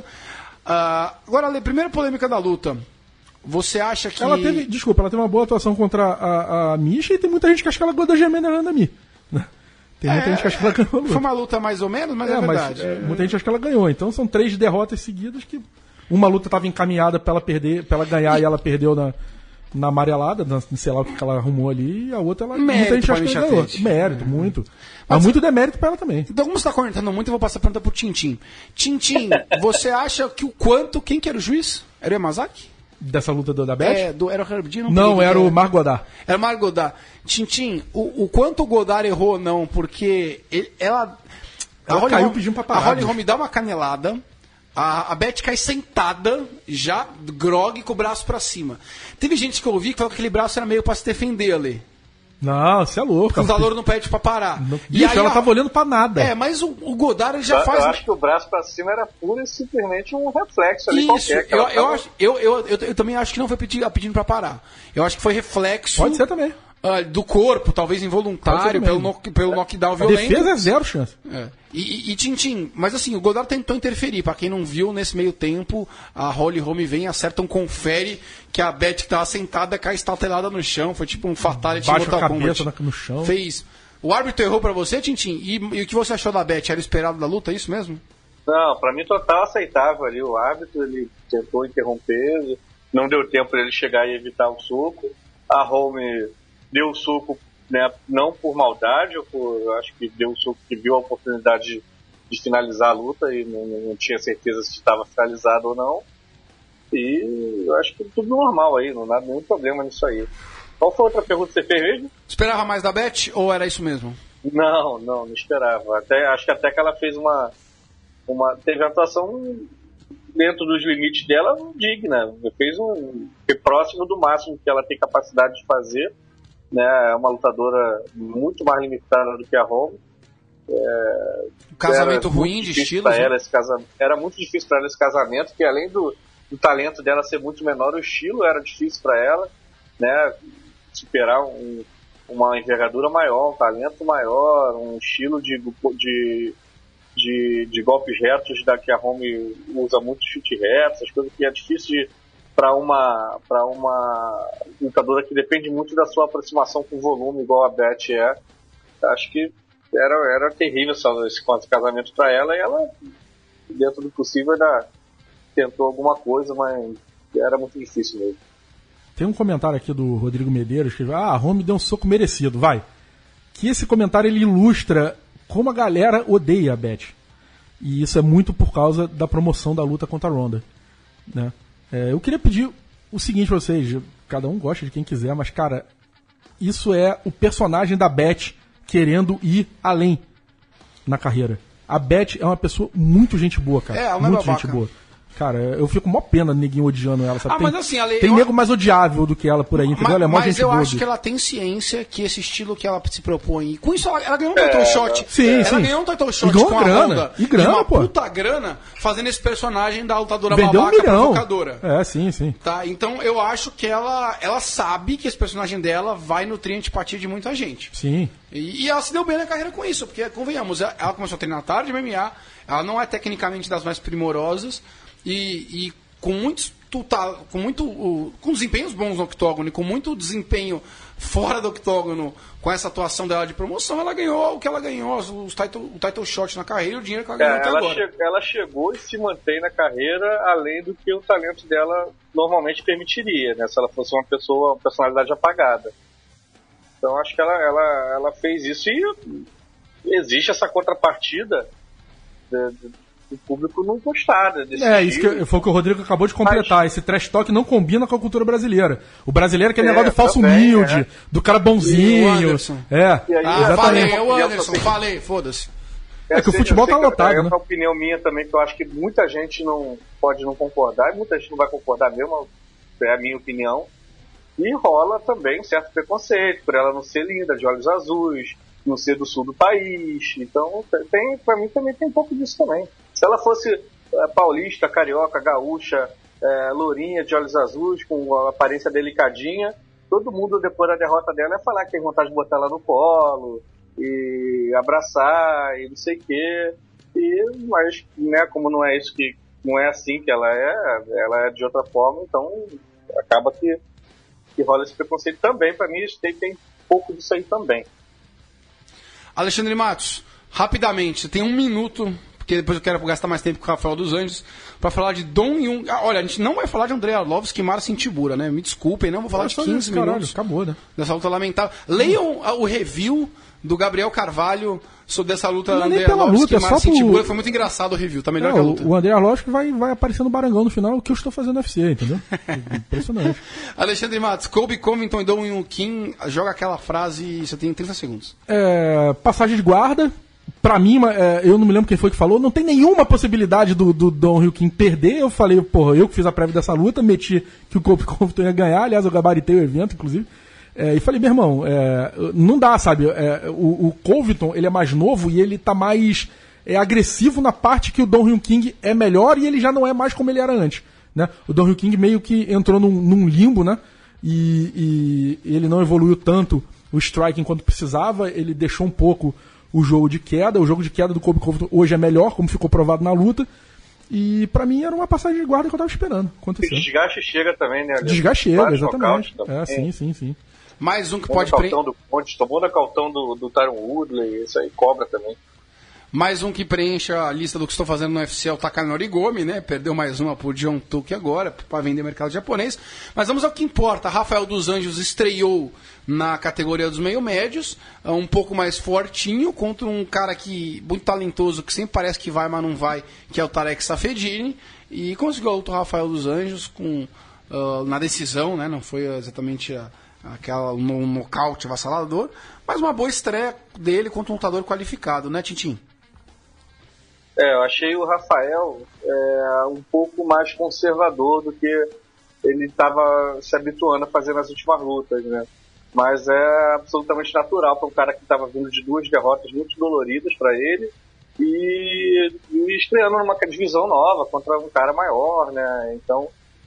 Uh, agora, Ale, primeira polêmica da luta. Você acha que... Ela teve, desculpa, ela teve uma boa atuação contra a, a Misha e tem muita gente que acha que ela gosta da Gemena Randami, né? Tem muita é, gente que acha que ela ganhou. Foi uma luta mais ou menos, mas é, é verdade. Mas, é, muita gente acha que ela ganhou. Então são três derrotas seguidas que uma luta estava encaminhada para ela perder, para ela ganhar e... e ela perdeu na, na amarelada, na, sei lá o que ela arrumou ali, e a outra ela mérito muita gente acha que ela ganhou. Tate. Mérito, muito. Mas, mas muito demérito para ela também. Então, como você está comentando muito, eu vou passar a pergunta pro Tintin. Tintin, você acha que o quanto. Quem que era o juiz? Era o Yamazaki? Dessa luta do, da Beth? É, do, era o Herb Dean? Não, não era, era o Marc Goddard. Era o Marc Goddard. Tintin, o, o quanto o Goddard errou ou não, porque ele, ela... Ela Holly caiu Holm, pedindo pra parar. A Holly Holm dá uma canelada, a, a Beth cai sentada, já grog com o braço pra cima. Teve gente que eu ouvi que falou que aquele braço era meio pra se defender ali. Não, você é louco. O lutador não pede pra parar. Não, e bicho, aí, ela a... tava olhando pra nada. É, mas o, o Goddard ele já eu, faz... Eu acho que o braço pra cima era pura e simplesmente um reflexo ali Isso, qualquer. eu, tava... eu, acho, eu, eu, eu, eu também acho que não foi pedindo, pedindo pra parar. Eu acho que foi reflexo... Pode ser também. Uh, do corpo, talvez involuntário, pelo, no, pelo knockdown a violento. Defesa é zero chance. É. E, e, e Tintin, mas assim, o Goddard tentou interferir. Pra quem não viu, nesse meio tempo, a Holly Holm vem, acerta um confere que a Beth que tava sentada cai estatelada no chão. Foi tipo um fatality Baixa Mortal a cabeça Kombat. no chão. Fez. O árbitro errou pra você, Tintin? E, e o que você achou da Beth? Era esperado da luta, é isso mesmo? Não, pra mim total aceitável ali. O árbitro, ele tentou interromper, não deu tempo pra ele chegar e evitar o soco. A Holm deu o soco, né, não por maldade, ou por, eu acho que deu o soco que viu a oportunidade de, de finalizar a luta e não, não tinha certeza se estava finalizado ou não. E eu acho que tudo normal aí, não há nenhum problema nisso aí. Qual foi a outra pergunta que você fez mesmo? Esperava mais da Beth ou era isso mesmo? Não, não, não esperava. Até, acho que até que ela fez uma, uma teve uma atuação dentro dos limites dela digna. Fez um, foi próximo do máximo que ela tem capacidade de fazer. Né, é uma lutadora muito mais limitada do que a Holm. É, um casamento ruim de estilo. Ela, esse casa, era muito difícil para ela esse casamento, porque além do, do talento dela ser muito menor, o estilo era difícil para ela, né, superar um, uma envergadura maior, um talento maior, um estilo de, de, de, de golpes retos da que a Holm usa muito chute reto, essas coisas que é difícil de para uma, para uma lutadora que depende muito da sua aproximação com volume, igual a Beth é. Acho que era, era terrível esse casamento para ela, e ela, dentro do possível, ainda tentou alguma coisa, mas era muito difícil mesmo. Tem um comentário aqui do Rodrigo Medeiros que ah, a Holm deu um soco merecido, vai. Que esse comentário ele ilustra como a galera odeia a Beth. E isso é muito por causa da promoção da luta contra a Ronda, né? É, eu queria pedir o seguinte pra vocês, cada um gosta de quem quiser, mas cara, isso é o personagem da Beth querendo ir além na carreira. A Beth é uma pessoa muito gente boa, cara. É, ela não é muito babaca. gente boa. Cara, eu fico mó pena neguinho odiando ela, sabe? Ah, tem, mas assim, Ale, tem eu... nego mais odiável do que ela por aí, entendeu? Mas, ela é mó mas gente eu boa. acho bicho. que ela tem ciência que esse estilo que ela se propõe. E com isso ela, ela ganhou um title shot. Sim, ela sim. ganhou um title shot E ganhou com a grana. Ronda. E grana, de uma pô. puta grana fazendo esse personagem da lutadora Vendeu um babaca milhão. provocadora. É, sim, sim. Tá? Então eu acho que ela, ela sabe que esse personagem dela vai nutrir a antipatia de muita gente. Sim. E, e ela se deu bem na carreira com isso, porque, convenhamos, ela ela começou a treinar tarde de M M A, ela não é tecnicamente das mais primorosas, e, e com muitos tuta- com muito uh, com desempenhos bons no octógono e com muito desempenho fora do octógono, com essa atuação dela de promoção, ela ganhou o que ela ganhou, os, os title, o title shot na carreira e o dinheiro que ela ganhou É, até ela, agora. che- ela chegou e se mantém na carreira além do que o talento dela normalmente permitiria, né? Se ela fosse uma pessoa, uma personalidade apagada. Então acho que ela, ela, ela fez isso, e existe essa contrapartida de, de, o público não gostar desse É, isso que, foi o que o Rodrigo acabou de completar. Mas... Esse trash talk não combina com a cultura brasileira. O brasileiro quer é, negócio do falso também, humilde, é. do cara bonzinho. É, e aí, ah, exatamente. Falei, o Anderson, falei, foda-se. É, é que o futebol tá lotado, é né? É uma opinião minha também, que eu acho que muita gente não pode não concordar, e muita gente não vai concordar mesmo, é a minha opinião. E rola também um certo preconceito, por ela não ser linda, de olhos azuis, não ser do sul do país. Então, tem, pra mim também tem um pouco disso também. Se ela fosse é, paulista, carioca, gaúcha, é, lourinha, de olhos azuis, com a aparência delicadinha, todo mundo, depois da derrota dela, ia falar que tem vontade de botar ela no colo, e abraçar, e não sei o quê. E, mas, né, como não é isso que... não é assim que ela é, ela é de outra forma, então acaba que, que rola esse preconceito também. Pra mim, tem, tem pouco disso aí também. Alexandre Matos, rapidamente, você tem um minuto, porque depois eu quero gastar mais tempo com o Rafael dos Anjos, para falar de Dong Hyun. Ah, olha, a gente não vai falar de André Arlovski e Marcin Tybura, né? Me desculpem, não vou falar de quinze minutos. Acabou, né? Dessa luta lamentável. Leiam o review do Gabriel Carvalho sobre essa luta não é André nem pela Arlovski luta, e Marcin é só Tybura. pro... Foi muito engraçado o review, tá melhor é, que a luta. O André Arlovski vai, vai aparecer no Barangão no final, o que eu estou fazendo no U F C, entendeu? Impressionante. Alexandre Matos, Colby Covington e Dong Hyun Kim, joga aquela frase e você tem trinta segundos. É, passagem de guarda. Pra mim, é, eu não me lembro quem foi que falou, não tem nenhuma possibilidade do, do Dong Hyun Kim perder. Eu falei, porra, eu que fiz a prévia dessa luta, meti que o Colby Covington ia ganhar, aliás, eu gabaritei o evento, inclusive. É, e falei, meu irmão, é, não dá, sabe? É, o, o Covington, ele é mais novo e ele tá mais é, agressivo na parte que o Dong Hyun Kim é melhor e ele já não é mais como ele era antes, né? O Dong Hyun Kim meio que entrou num, num limbo, né? E, e ele não evoluiu tanto o striking quanto precisava, ele deixou um pouco o jogo de queda. O jogo de queda do Colby Covington hoje é melhor, como ficou provado na luta. E pra mim era uma passagem de guarda que eu tava esperando acontecer. O desgaste chega também, né? Desgaste chega, exatamente. É, sim, sim, sim. Mais um que tomou pode preencher. Tomou da cautão do, do Tyron Woodley, isso aí cobra também. Mais um que preenche a lista do que estou fazendo no U F C é o Takanori Gomi, né? Perdeu mais uma por John Tuki agora, para vender mercado japonês. Mas vamos ao que importa. Rafael dos Anjos estreou na categoria dos meio-médios, um pouco mais fortinho, contra um cara que muito talentoso, que sempre parece que vai, mas não vai, que é o Tarek Safedini. E conseguiu a luta o Rafael dos Anjos com, uh, na decisão, né? Não foi exatamente a, aquela, um nocaute avassalador, mas uma boa estreia dele contra um lutador qualificado, né, Tintin? É, eu achei o Rafael é, um pouco mais conservador do que ele estava se habituando a fazer nas últimas lutas, né? Mas é absolutamente natural para um cara que estava vindo de duas derrotas muito doloridas para ele e, e estreando numa divisão nova contra um cara maior, né? Então,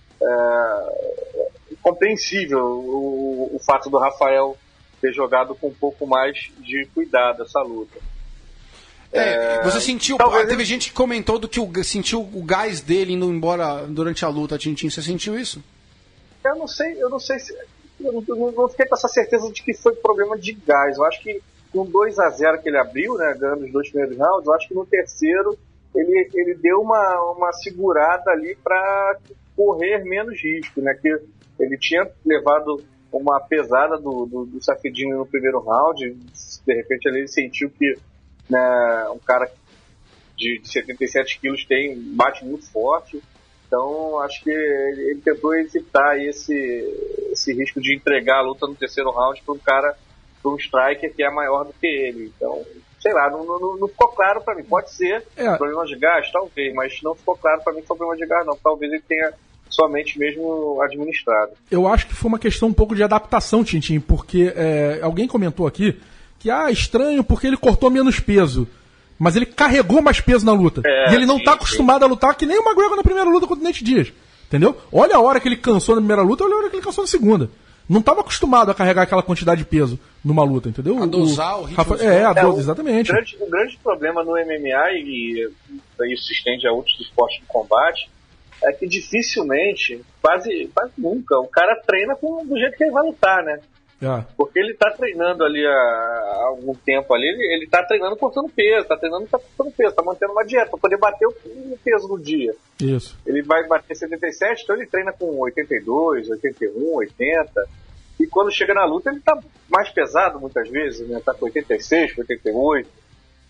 é compreensível o, o fato do Rafael ter jogado com um pouco mais de cuidado essa luta. É, você sentiu, Talvez teve ele... gente que comentou do que o, sentiu o gás dele indo embora durante a luta, Tintin, você sentiu isso? Eu não sei, eu não sei se, eu não, eu não fiquei com essa certeza de que foi problema de gás. Eu acho que com dois a zero que ele abriu, né, ganhando os dois primeiros rounds, eu acho que no terceiro ele, ele deu uma, uma segurada ali para correr menos risco, né, que ele tinha levado uma pesada do, do, do Safedini no primeiro round, de repente ali ele sentiu que, né, um cara de, de setenta e sete quilos tem, bate muito forte, então acho que ele, ele tentou evitar esse, esse risco de entregar a luta no terceiro round para um cara, para um striker que é maior do que ele. Então, sei lá, não, não, não ficou claro para mim. Pode ser é. problema de gás, talvez, mas não ficou claro para mim que foi problema de gás, não. Talvez ele tenha somente mesmo administrado. Eu acho que foi uma questão um pouco de adaptação, Tintin, porque é, alguém comentou aqui que, ah, estranho porque ele cortou menos peso, mas ele carregou mais peso na luta. É, e ele não sim, tá acostumado sim. a lutar que nem o McGregor na primeira luta contra o Nate Diaz, entendeu? Olha a hora que ele cansou na primeira luta, olha a hora que ele cansou na segunda. Não estava acostumado a carregar aquela quantidade de peso numa luta, entendeu? A dosar o, o ritmo. Rafa... É, a dose, é, exatamente. O grande, o grande problema no M M A, e isso se estende a outros esportes de combate, é que dificilmente, quase, quase nunca, o cara treina com, do jeito que ele vai lutar, né? É. Porque ele tá treinando ali há, há algum tempo ali, ele, ele tá treinando cortando peso, tá treinando tá cortando peso, tá mantendo uma dieta pra poder bater o, o peso no dia. Isso. Ele vai bater setenta e sete, então ele treina com oitenta e dois, oitenta e um, oitenta, e quando chega na luta ele tá mais pesado muitas vezes, né? Tá com oitenta e seis, oitenta e oito.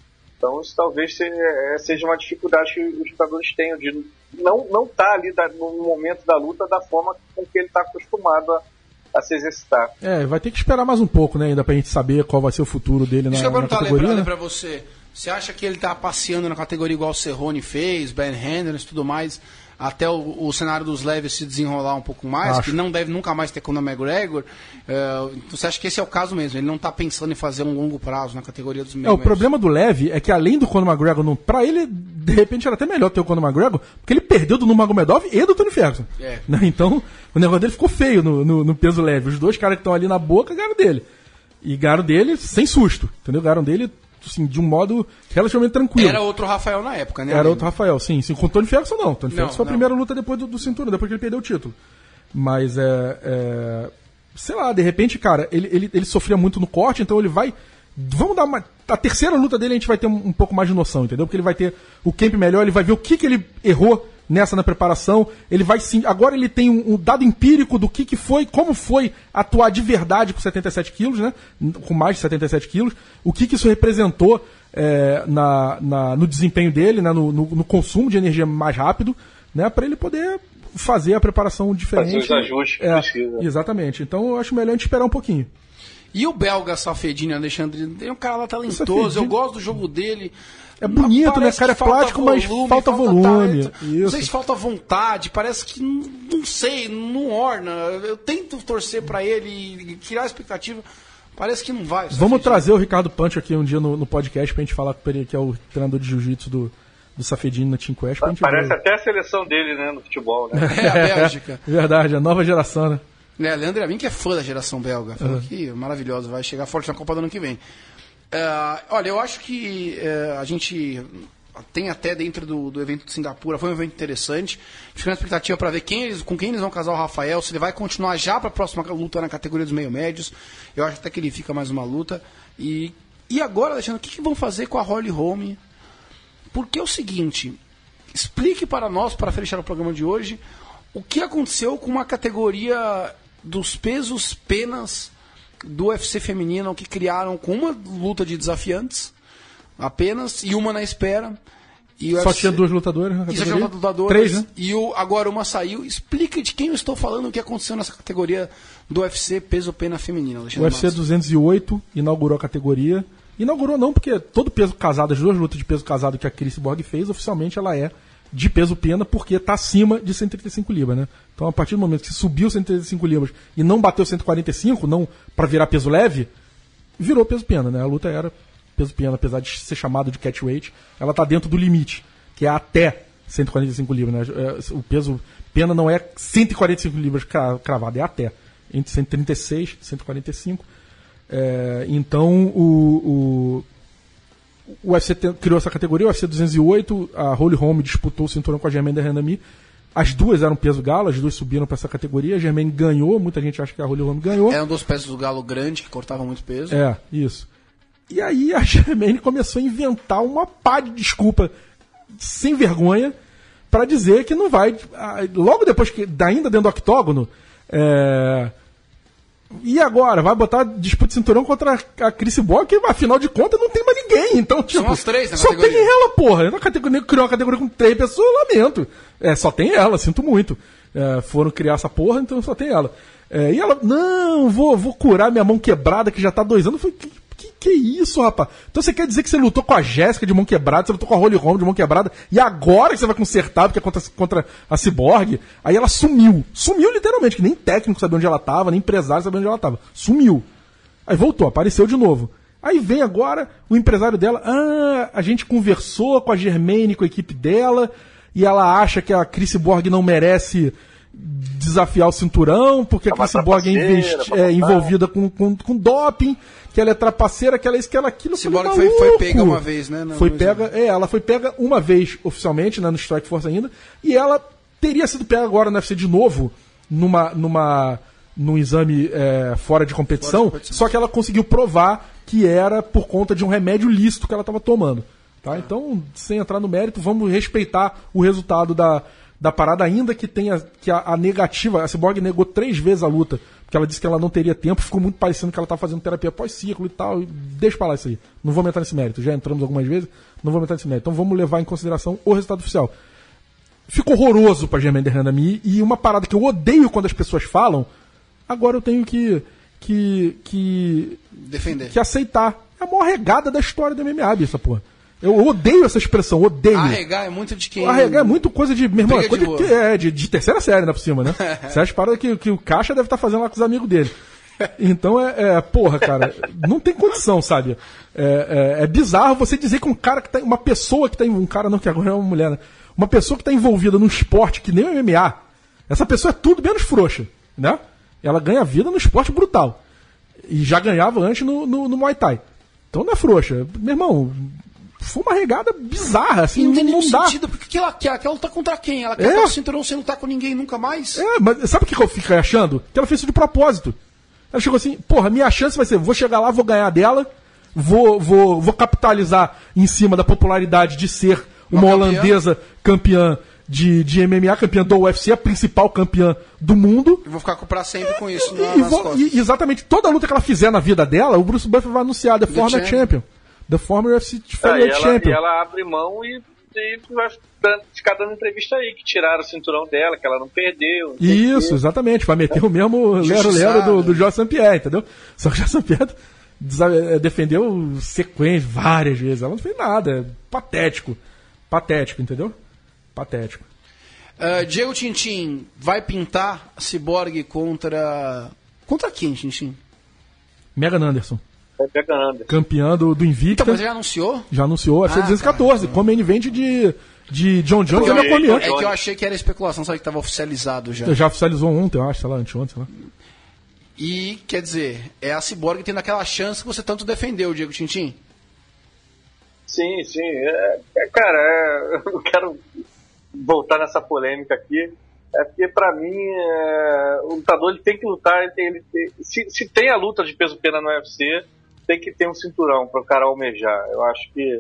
Então isso talvez seja uma dificuldade que os lutadores tenham de não não estar ali da, no momento da luta da forma com que ele está acostumado a, a se exercitar. É, vai ter que esperar mais um pouco, né, ainda pra gente saber qual vai ser o futuro dele na, Deixa eu na perguntar, categoria. lembrando Né? pra você, você acha que ele tá passeando na categoria igual o Cerrone fez, Ben Henderson e tudo mais, até o, o cenário dos leves se desenrolar um pouco mais, Acho. que não deve nunca mais ter Conor McGregor? É, você acha que esse é o caso mesmo? Ele não tá pensando em fazer um longo prazo na categoria dos É, meio o problema do leve é que além do Conor McGregor, não, pra ele, de repente, era até melhor ter o Conor McGregor, porque ele perdeu do Nurmagomedov e do Tony Ferguson. É. Né? Então, o negócio dele ficou feio no, no, no peso leve. Os dois caras que estão ali na boca ganharam dele. E ganharam dele sem susto, entendeu? Ganharam dele, assim, de um modo relativamente tranquilo. Era outro Rafael na época, né? Era Além? outro Rafael, sim, sim. Com o Tony Ferguson, não. Tony Não, Ferguson foi a não. primeira luta depois do, do cinturão, depois que ele perdeu o título. Mas é, é. Sei lá, de repente, cara, ele, ele, ele sofria muito no corte, então ele vai. Vamos dar uma. A terceira luta dele a gente vai ter um, um pouco mais de noção, entendeu? Porque ele vai ter o camp melhor, ele vai ver o que, que ele errou nessa na preparação. Ele vai sim. Agora ele tem um, um dado empírico do que, que foi, como foi atuar de verdade com setenta e sete quilos, né? Com mais de setenta e sete quilos. O que, que isso representou é, na, na, no desempenho dele, né? no, no, no consumo de energia mais rápido, né? Para ele poder fazer a preparação diferente. Fazer os ajustes que é, precisa. Exatamente. Então eu acho melhor a gente esperar um pouquinho. E o belga Safedinho Alexandre, tem um cara lá talentoso, Safedinho. eu gosto do jogo dele. É bonito, né? Parece Cara, é que falta plástico, mas falta volume. talento. Não Isso. sei se falta vontade, parece que, não, não sei, não orna. Eu tento torcer pra ele e tirar a expectativa, parece que não vai. Vamos Safedinho. trazer o Ricardo Pancho aqui um dia no, no podcast pra gente falar com ele, que é o treinador de jiu-jitsu do, do Safedinho na Team Quest. pra gente Parece ver. até a seleção dele, né, no futebol, né? É a Bélgica. Verdade, a nova geração, né? É, Leandro Amin, que é fã da geração belga, falou que é maravilhoso, vai chegar forte na Copa do ano que vem. Uh, olha, eu acho que uh, a gente tem até dentro do, do evento de Singapura, foi um evento interessante. Fica na expectativa para ver quem eles, com quem eles vão casar o Rafael, se ele vai continuar já para a próxima luta na categoria dos meio-médios. Eu acho até que ele fica mais uma luta. E, e agora, Alexandre, o que, que vão fazer com a Holly Holm? Porque é o seguinte, explique para nós, para fechar o programa de hoje, o que aconteceu com uma categoria dos pesos penas do U F C feminino que criaram com uma luta de desafiantes apenas e uma na espera. E o Só U F C tinha duas lutadoras na E só categoria? tinha lutadoras. Três, né? E o, agora uma saiu. Explica de quem eu estou falando, o que aconteceu nessa categoria do U F C peso pena feminino. O Alexandre U F C Matos. duzentos e oito inaugurou a categoria. Inaugurou não, porque todo peso casado, as duas lutas de peso casado que a Chris Borg fez, oficialmente ela é de peso pena, porque está acima de cento e trinta e cinco libras, né? Então, a partir do momento que subiu cento e trinta e cinco libras e não bateu cento e quarenta e cinco, não para virar peso leve, virou peso pena, né? A luta era peso pena, apesar de ser chamado de catchweight, ela está dentro do limite, que é até cento e quarenta e cinco libras, né? O peso pena não é cento e quarenta e cinco libras cravado, é até entre cento e trinta e seis e cento e quarenta e cinco. É, então, o, o O U F C te, criou essa categoria, o U F C duzentos e oito, a Holly Holm disputou o cinturão com a Germaine de Randami. As duas eram peso galo, as duas subiram para essa categoria. A Germaine ganhou, muita gente acha que a Holly Holm ganhou. Era um dos pesos do galo grande, que cortava muito peso. É, isso. E aí a Germaine começou a inventar uma pá de desculpa sem vergonha para dizer que não vai... Logo depois, que ainda dentro do octógono... É, e agora? Vai botar disputa de cinturão contra a Chris Borg, que afinal de contas não tem mais ninguém. Então, tipo, São as três na só categoria. tem ela, porra. Na categoria, criou uma categoria com três pessoas, lamento. É, só tem ela, sinto muito. É, foram criar essa porra, então só tem ela. É, e ela, não, vou, vou curar minha mão quebrada, que já tá há dois anos. Eu falei, que, que, que isso, rapaz? Então você quer dizer que você lutou com a Jéssica de mão quebrada, você lutou com a Holly Holm de mão quebrada, e agora que você vai consertar, porque é contra, contra a Cyborg? Aí ela sumiu. Sumiu literalmente, que nem técnico sabia onde ela tava, nem empresário sabia onde ela tava. Sumiu. Aí voltou, apareceu de novo. Aí vem agora o empresário dela, ah, a gente conversou com a Germaine, com a equipe dela, e ela acha que a Chris Borg não merece desafiar o cinturão, porque a Chris Borg é, investi- é envolvida com, com, com doping, que ela é trapaceira, que ela é isso, que ela é aquilo. Cyborg foi, foi pega uma vez, né? Não, foi não pega, é, ela foi pega uma vez oficialmente, né, no Strike Force ainda, e ela teria sido pega agora no U F C de novo, numa, numa, num exame é, fora de competição, fora de competição, só que ela conseguiu provar que era por conta de um remédio lícito que ela estava tomando. Tá? Então, sem entrar no mérito, vamos respeitar o resultado da, da parada, ainda que tenha que a, a negativa, a Cyborg negou três vezes a luta, que ela disse que ela não teria tempo, ficou muito parecendo que ela tá fazendo terapia pós-ciclo e tal, e deixa pra lá isso aí. Não vou entrar nesse mérito, já entramos algumas vezes, não vou entrar nesse mérito. Então vamos levar em consideração o resultado oficial. Ficou horroroso pra Germaine de Randamie, e uma parada que eu odeio quando as pessoas falam, agora eu tenho que que que defender. Que aceitar. É a maior regada da história do M M A, essa porra. Eu odeio essa expressão, odeio. Arregar é muito de quem... Arregar é muito coisa de... Meu irmão, é coisa de, que é de, de terceira série, né, por cima, né? Você acha parada que, que o Caixa deve estar fazendo lá com os amigos dele. Então é, é... Porra, cara, não tem condição, sabe? É, é, é bizarro você dizer que um cara que tá... Uma pessoa que tá... Um cara não, que agora é uma mulher, né? Uma pessoa que tá envolvida num esporte que nem o M M A, essa pessoa é tudo menos frouxa, né? Ela ganha vida no esporte brutal. E já ganhava antes no, no, no Muay Thai. Então não é frouxa. Meu irmão... Foi uma regada bizarra, assim, não, não tem não nenhum dá. sentido, porque o que ela quer? Ela lutar contra quem? Ela quer É. lutar com o cinturão sem lutar com ninguém nunca mais? É, mas sabe o que eu fico achando? Que ela fez isso de propósito. Ela chegou assim, porra, minha chance vai ser, vou chegar lá, vou ganhar dela, vou, vou, vou capitalizar em cima da popularidade de ser uma, uma holandesa campeã de, de M M A, campeã do U F C, a principal campeã do mundo. Eu vou ficar pra sempre com isso E, na, e, nas vou, costas. e exatamente toda luta que ela fizer na vida dela, o Bruce Buffer vai anunciar The, The Former Champion. Champion. The Former U F C Ah, e, Featherweight ela, Champion. e ela abre mão e, e vai dando- ficar dando entrevista aí, que tiraram o cinturão dela, que ela não perdeu. não sei o Isso, quê. exatamente, vai meter o mesmo lero-lero do, do Jorge Saint-Pierre, entendeu? Só que o Jorge Saint-Pierre desa- eh, defendeu sequência várias vezes, ela não fez nada, é patético, patético, entendeu? Patético. Uh, Diego Tintin vai pintar Cyborg contra... Contra quem, Tintin? Megan Anderson, Vai pegando. campeã do, do Invicta, Então, mas já anunciou? já anunciou a U F C Ah, duzentos e catorze, como main event de, de John Jones e Eu- Ana Cormier. é que eu achei que era especulação, sabe que estava oficializado já. Já oficializou ontem, eu acho, sei lá, anteontem, sei lá. E, quer dizer, é a Cyborg tendo aquela chance que você tanto defendeu, Diego Tintin. Sim, sim. É, é, cara, é, eu quero voltar nessa polêmica aqui. É porque, pra mim, é, o lutador ele tem que lutar. Ele tem, ele tem- se, se tem a luta de peso-pena no U F C, tem que ter um cinturão para o cara almejar. Eu acho que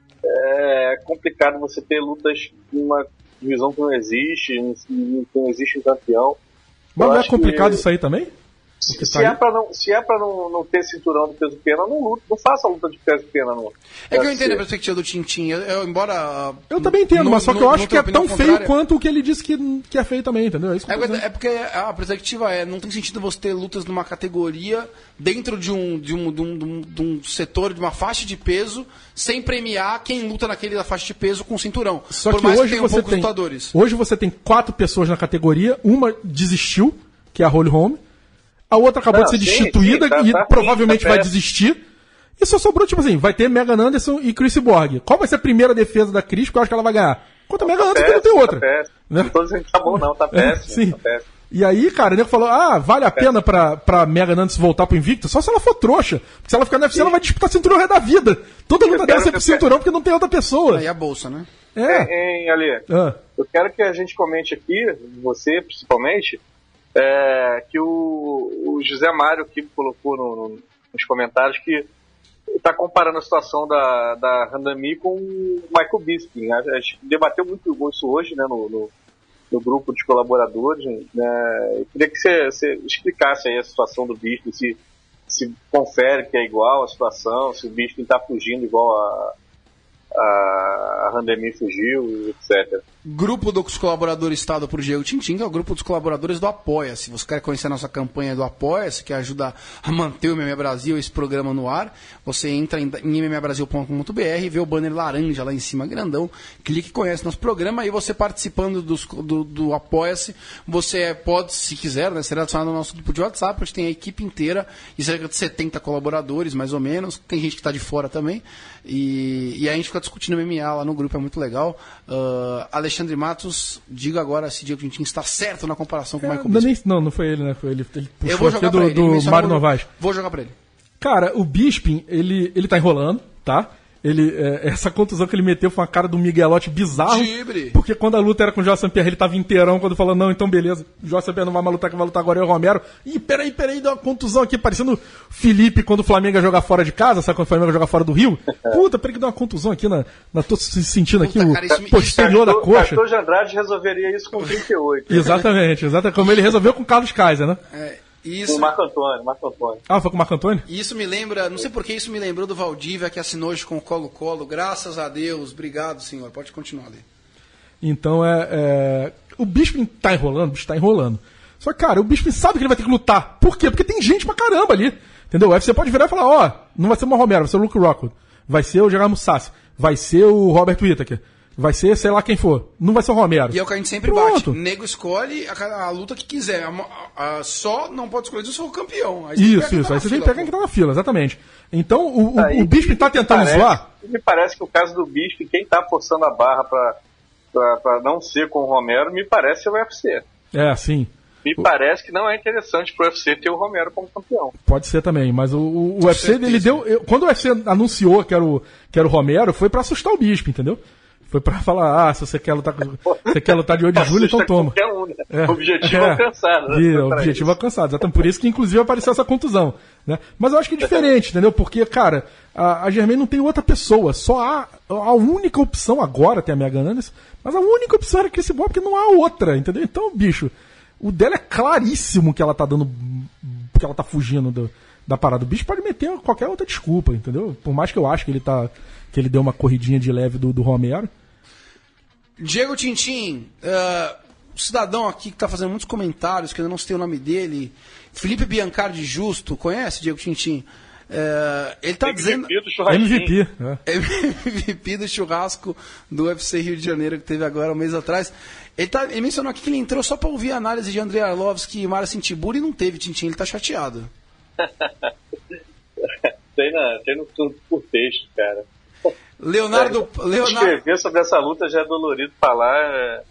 é complicado você ter lutas numa divisão que não existe, que não existe um campeão. Mas Eu não é acho complicado que- isso aí também? Se, Porque se tá aí- é pra não, se é pra não, não ter cinturão do peso-pena, não luta, não faça a luta de peso-pena, não. É que eu entendo a perspectiva do Tintin. Eu, eu, embora. Eu também entendo, não- mas só que não- eu não acho que tenho é opinião tão feio contrária. quanto o que ele disse que, que é feio também, entendeu? É isso que eu É, tô dizendo. é porque a perspectiva é, não tem sentido você ter lutas numa categoria dentro de um, de um, de um, de um, de um setor, de uma faixa de peso, sem premiar quem luta naquele faixa de peso com cinturão. Só Por que mais hoje que tenham você poucos tem, lutadores. hoje você tem quatro pessoas na categoria, uma desistiu, que é a Holly Holm, a outra acabou Não, de ser sim, destituída sim, tá- e tá- provavelmente tá vai péssimo. desistir. E só sobrou, tipo assim, vai ter Megan Anderson e Chris Borg. Qual vai ser a primeira defesa da Chris que eu acho que ela vai ganhar? Contra a Megan Anderson que não tem outra. Tá péssimo. Né? Não tô dizendo que tá bom, não, tá péssimo. Sim. Tá péssimo. E aí, cara, o nego falou, ah, vale a pena pra, pra Megan Anderson voltar pro Invicto? Só se ela for trouxa. Porque se ela ficar no U F C, ela vai disputar cinturão o resto da vida. Toda luta Eu dela é quero- sempre eu quero- cinturão porque não tem outra pessoa. Aí a bolsa, né? É. Hein, Ali? Ah. Eu quero que a gente comente aqui, você principalmente, é, que o, o José Mário aqui colocou no- no- nos comentários que está comparando a situação da, da Randamie com o Michael Bisping. A gente debateu muito isso hoje, né, no, no, no grupo de colaboradores. Né. Eu queria que você, você explicasse aí a situação do Bisping, se, se confere que é igual a situação, se o Bisping está fugindo igual a a Randamie fugiu, etcétera. Grupo dos colaboradores estado por Diego Tintin, que é o grupo dos colaboradores do Apoia-se. Você quer conhecer a nossa campanha do Apoia-se, que ajuda a manter o M M A Brasil, esse programa no ar, você entra em m m a brasil ponto com ponto b r, vê o banner laranja lá em cima, grandão, clique e conhece nosso programa, e você participando dos, do, do Apoia-se, você pode, se quiser, né, ser adicionado ao nosso grupo de WhatsApp, onde tem a equipe inteira, e cerca de setenta colaboradores, mais ou menos, tem gente que está de fora também, e, e a gente fica discutindo M M A lá no grupo, é muito legal. Uh, Alexandre Matos, diga agora se Diego Tintin está certo na comparação com o É, Michael não, Bisping. nem- não, não foi ele, né? Foi ele. Ele puxou Eu vou aqui jogar do, pra ele. ele do mencionou Mário no- Novaes. Vou jogar pra ele. Cara, o Bisping, ele, ele tá enrolando, tá? Ele, é, essa contusão que ele meteu foi uma cara do Miguelote bizarro. Gibre. Porque quando a luta era com o Jorge Saint-Pierre, ele tava inteirão. Quando falou, não, então beleza, o Jorge Saint-Pierre não vai mais lutar, que vai lutar agora é o Romero. Ih, peraí, peraí, deu uma contusão aqui, parecendo o Felipe quando o Flamengo ia jogar fora de casa, sabe quando o Flamengo ia jogar fora do Rio? Puta, peraí que deu uma contusão aqui na... na tô se sentindo aqui Puta, o cara, isso me- posterior da Castor- coxa. Castor de Andrade resolveria isso com trinta e oito. Exatamente, exatamente. Como ele resolveu com o Carlos Kaiser, né? É, Isso. Com o Marco Antônio, Marco Antônio. Ah, foi com o Marco Antônio? Isso me lembra, não sei por que isso me lembrou do Valdívia, que assinou hoje com o Colo-Colo. Graças a Deus, obrigado, senhor. Pode continuar ali. Então é, é... O Bisping tá enrolando, o bicho tá enrolando. Só que, cara, o Bisping sabe que ele vai ter que lutar. Por quê? Porque tem gente pra caramba ali. Entendeu? O U F C pode virar e falar, ó, oh, não vai ser o Romero, vai ser o Luke Rockwood. Vai ser o Gerard Musashi. Vai ser o Robert Whittaker. Vai ser, sei lá quem for. Não vai ser o Romero. E é o que a gente sempre Pronto. bate. Nego escolhe a, a luta que quiser. A, a, só não pode escolher se eu sou o campeão. Aí isso, isso. Tá aí você tem que pegar quem tá na fila, exatamente. Então, o, o, o Bisping tá tentando parece, zoar. Me parece que o caso do Bisping, quem tá forçando a barra pra, pra, pra não ser com o Romero, me parece o U F C. É, sim. Me o... parece que não é interessante pro U F C ter o Romero como campeão. Pode ser também, mas o, o, o U F C, ele deu... Eu, quando o U F C anunciou que era o, que era o Romero, foi pra assustar o Bisping, entendeu? Foi pra falar, ah, se você quer lutar, você quer lutar de oito de julho, então toma. Um, né? É, o objetivo é, alcançado. Né? E, o objetivo isso. alcançado, exatamente. Por isso que, inclusive, apareceu essa contusão. Né? Mas eu acho que é diferente, entendeu? Porque, cara, a, a Germaine não tem outra pessoa. Só há a única opção agora, tem a Megan Anderson, mas a única opção era Chris Bob, porque não há outra, entendeu? Então, bicho, o dela é claríssimo que ela tá dando, que ela tá fugindo do, da parada. O bicho pode meter qualquer outra desculpa, entendeu? Por mais que eu acho que ele tá, que ele deu uma corridinha de leve do, do Romero. Diego Tintin, uh, um cidadão aqui que está fazendo muitos comentários, que ainda não sei o nome dele, Felipe Biancardi Justo, conhece Diego Tintin? Uh, ele está dizendo... M V P. É. M V P do churrasco do U F C Rio de Janeiro, que teve agora um mês atrás. Ele, tá, ele mencionou aqui que ele entrou só para ouvir a análise de Andrei Arlovski e Mara Cintiburi e não teve, Tintin, ele está chateado. tem, na, tem no tudo por texto, cara. Leonardo, é, Leonardo... Escrever sobre essa luta já é dolorido, falar é,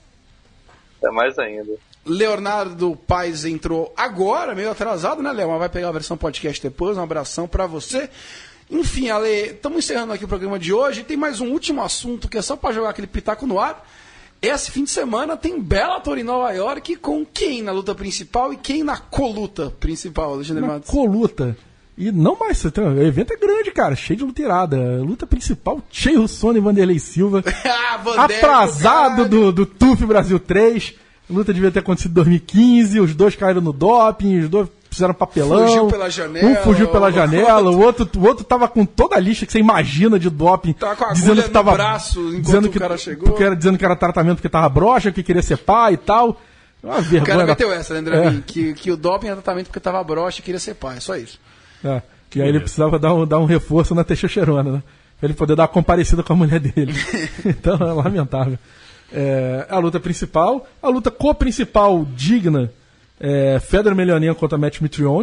é mais ainda. Leonardo Paes entrou agora, meio atrasado, né, Léo? Mas vai pegar a versão podcast depois. Um abração pra você. Enfim, Ale, estamos encerrando aqui o programa de hoje. Tem mais um último assunto que é só pra jogar aquele pitaco no ar. Esse fim de semana tem Bellator em Nova York com quem na luta principal e quem na coluta principal, Alexandre Na Matos? coluta. E não mais, o evento é grande, cara, cheio de luta irada. Luta principal, cheio Sony e Vanderlei Silva. ah, Vanderlei, atrasado do, do T U F Brasil três. A luta devia ter acontecido em dois mil e quinze, os dois caíram no doping, os dois fizeram papelão. Fugiu pela janela. Um fugiu pela janela, o outro, o outro tava com toda a lista que você imagina de doping. Tava com a dizendo agulha que tava, no braço enquanto dizendo que, o cara chegou. Porque era, dizendo que era tratamento porque tava broxa, que queria ser pai e tal. Uma vergonha. O cara meteu essa, né, André? É. Que, que o doping era tratamento porque tava broxa e queria ser pai, só isso. É. E aí ele precisava dar um, dar um reforço na testosterona, né? Pra ele poder dar uma comparecida com a mulher dele. Então é lamentável. É, a luta principal, a luta co-principal digna, é Fedor Emelianenko contra Matt Mitrione.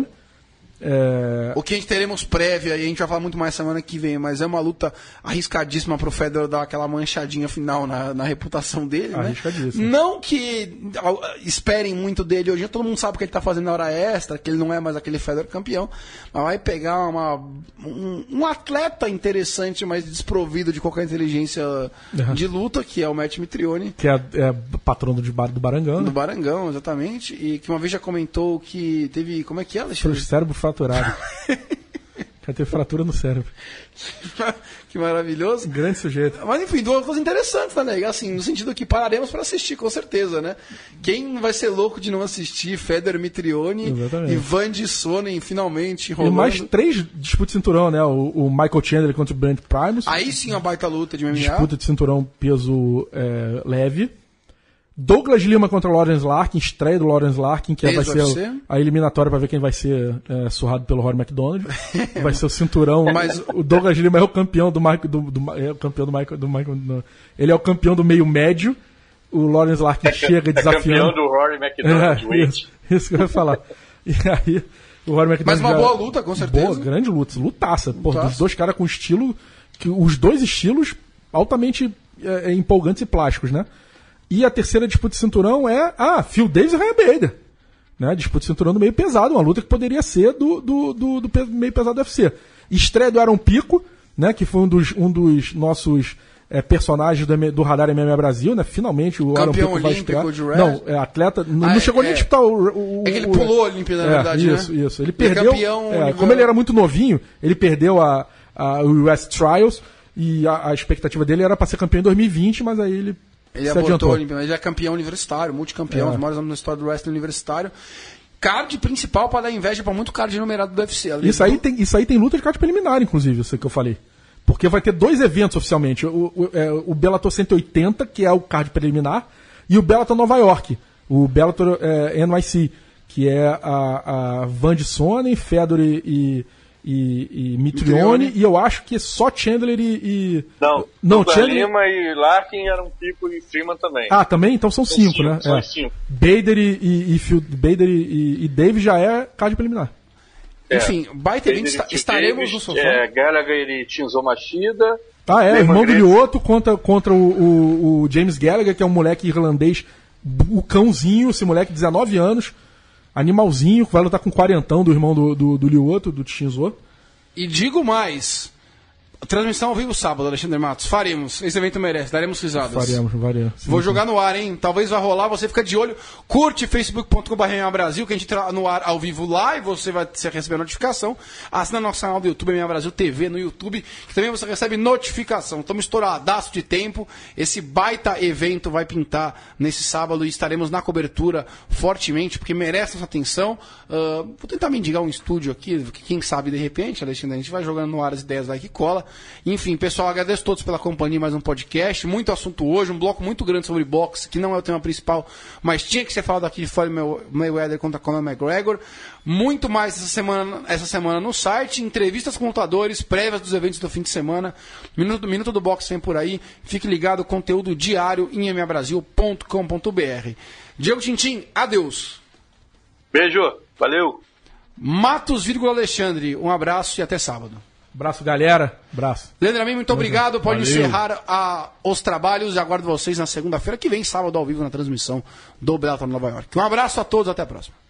É... O que a gente teremos prévia, e a gente vai falar muito mais semana que vem, mas é uma luta arriscadíssima pro Fedor dar aquela manchadinha final na, na reputação dele, né? Arriscadíssimo. Não que esperem muito dele hoje, todo mundo sabe o que ele tá fazendo na hora extra, que ele não é mais aquele Fedor campeão, mas vai pegar uma, um, um atleta interessante, mas desprovido de qualquer inteligência uhum. de luta, que é o Matt Mitrione. Que é, é patrão do, do Barangão. Do né? Barangão, exatamente, e que uma vez já comentou que teve, como é que é, Alexandre? O cérebro fraturado. Já teve fratura no cérebro. Que maravilhoso. Grande sujeito. Mas enfim, duas coisas interessantes, né? Assim, no sentido que pararemos para assistir, com certeza, né? Quem vai ser louco de não assistir Fedor Mitrione Exatamente. e Van de Sonnen finalmente E rolando. mais três disputas de cinturão, né? O, o Michael Chandler contra o Brent Primus. Aí sim uma baita luta de M M A. Disputa de cinturão peso é, leve. Douglas Lima contra Lawrence Larkin, estreia do Lawrence Larkin, que vai ser a eliminatória para ver quem vai ser é, surrado pelo Rory McDonald. Vai ser o cinturão. Mas o Douglas Lima é o campeão do Michael, do, do, é o campeão do Michael, do Michael no, ele é o campeão do meio médio. O Lawrence Larkin chega desafiando. É campeão do Rory McDonald. É, isso, isso que eu ia falar. E aí o Rory McDonald. Mas uma já, boa luta, com certeza. Boa, grande luta, lutaça. Pô, dos dois caras com estilo, que os dois estilos altamente é, empolgantes e plásticos, né? E a terceira disputa de cinturão é ah, Phil Davis e Ryan Bader. Né? Disputa de cinturão do meio pesado, uma luta que poderia ser do, do, do, do meio pesado do U F C. Estreia do Aaron Pico, né? Que foi um dos, um dos nossos é, personagens do, do Radar M M A Brasil, né? Finalmente o Aaron Pico vai estrear. Não, é atleta, não, ah, não chegou é, nem a disputar o, o... É que ele pulou a Olimpíada, na é, verdade, isso, né? Isso, ele perdeu... É, como ele era muito novinho, ele perdeu a, a, o U S Trials e a, a expectativa dele era para ser campeão em dois mil e vinte, mas aí ele... Ele abortou, ele é campeão universitário, multicampeão, é. os maiores anos na história do wrestling universitário. card principal para dar inveja para muito card numerado do U F C. Isso aí, tem, isso aí tem luta de card preliminar, inclusive, isso que eu falei. Porque vai ter dois eventos oficialmente. O, o, é, o Bellator cento e oitenta, que é o card preliminar, e o Bellator Nova York, o Bellator é, N Y C, que é a, a Van de Sonnen, Fedor e, e, e, e Mitrione, e eu acho que é só Chandler e... e... Não, não Chandler... Chandler... Lima e Larkin eram tipo e Freeman também. Ah, também? Então são, são cinco, cinco, né? São é. cinco. Bader e, e, e, Phil, Bader e, e Dave já é card preliminar. É. Enfim, baita evento, está, estaremos Davis, no sofá. É, Gallagher e Shinzo Machida. Ah, é, Damon irmão do Grace. Lyoto contra, contra o, o, o James Gallagher, que é um moleque irlandês, o cãozinho, esse moleque de dezenove anos, animalzinho, que vai lutar com o quarentão do irmão do, do, do Lyoto, do Shinzo. E digo mais, transmissão ao vivo sábado, Alexandre Matos, faremos, esse evento merece, daremos risadas. Faremos, faremos. Vou jogar no ar, hein? Talvez vá rolar, você fica de olho. Curte facebook ponto com ponto b r Brasil, que a gente entra no ar ao vivo lá e você vai receber a notificação. Assina nosso canal do YouTube, M A Brasil T V no YouTube, que também você recebe notificação. Estamos estouradaço de tempo. Esse baita evento vai pintar nesse sábado e estaremos na cobertura fortemente, porque merece nossa atenção. Uh, vou tentar mendigar um estúdio aqui, quem sabe de repente, Alexandre, a gente vai jogando no ar as ideias, vai que cola. Enfim, pessoal, agradeço a todos pela companhia, mais um podcast, muito assunto hoje, um bloco muito grande sobre boxe, que não é o tema principal, mas tinha que ser falado aqui de Floyd Mayweather contra Conor McGregor. Muito mais essa semana, essa semana no site, entrevistas com lutadores, prévias dos eventos do fim de semana, Minuto, Minuto do Boxe vem por aí, fique ligado, conteúdo diário em m a brasil ponto com ponto b r. Diego Tintin, adeus. Beijo, valeu. Matos, vírgula Alexandre, um abraço e até sábado. Abraço, galera. Abraço. Leandro Amin, muito obrigado. Pode Valeu. encerrar a, os trabalhos e aguardo vocês na segunda-feira, que vem sábado ao vivo na transmissão do Bellator Nova York. Um abraço a todos, até a próxima.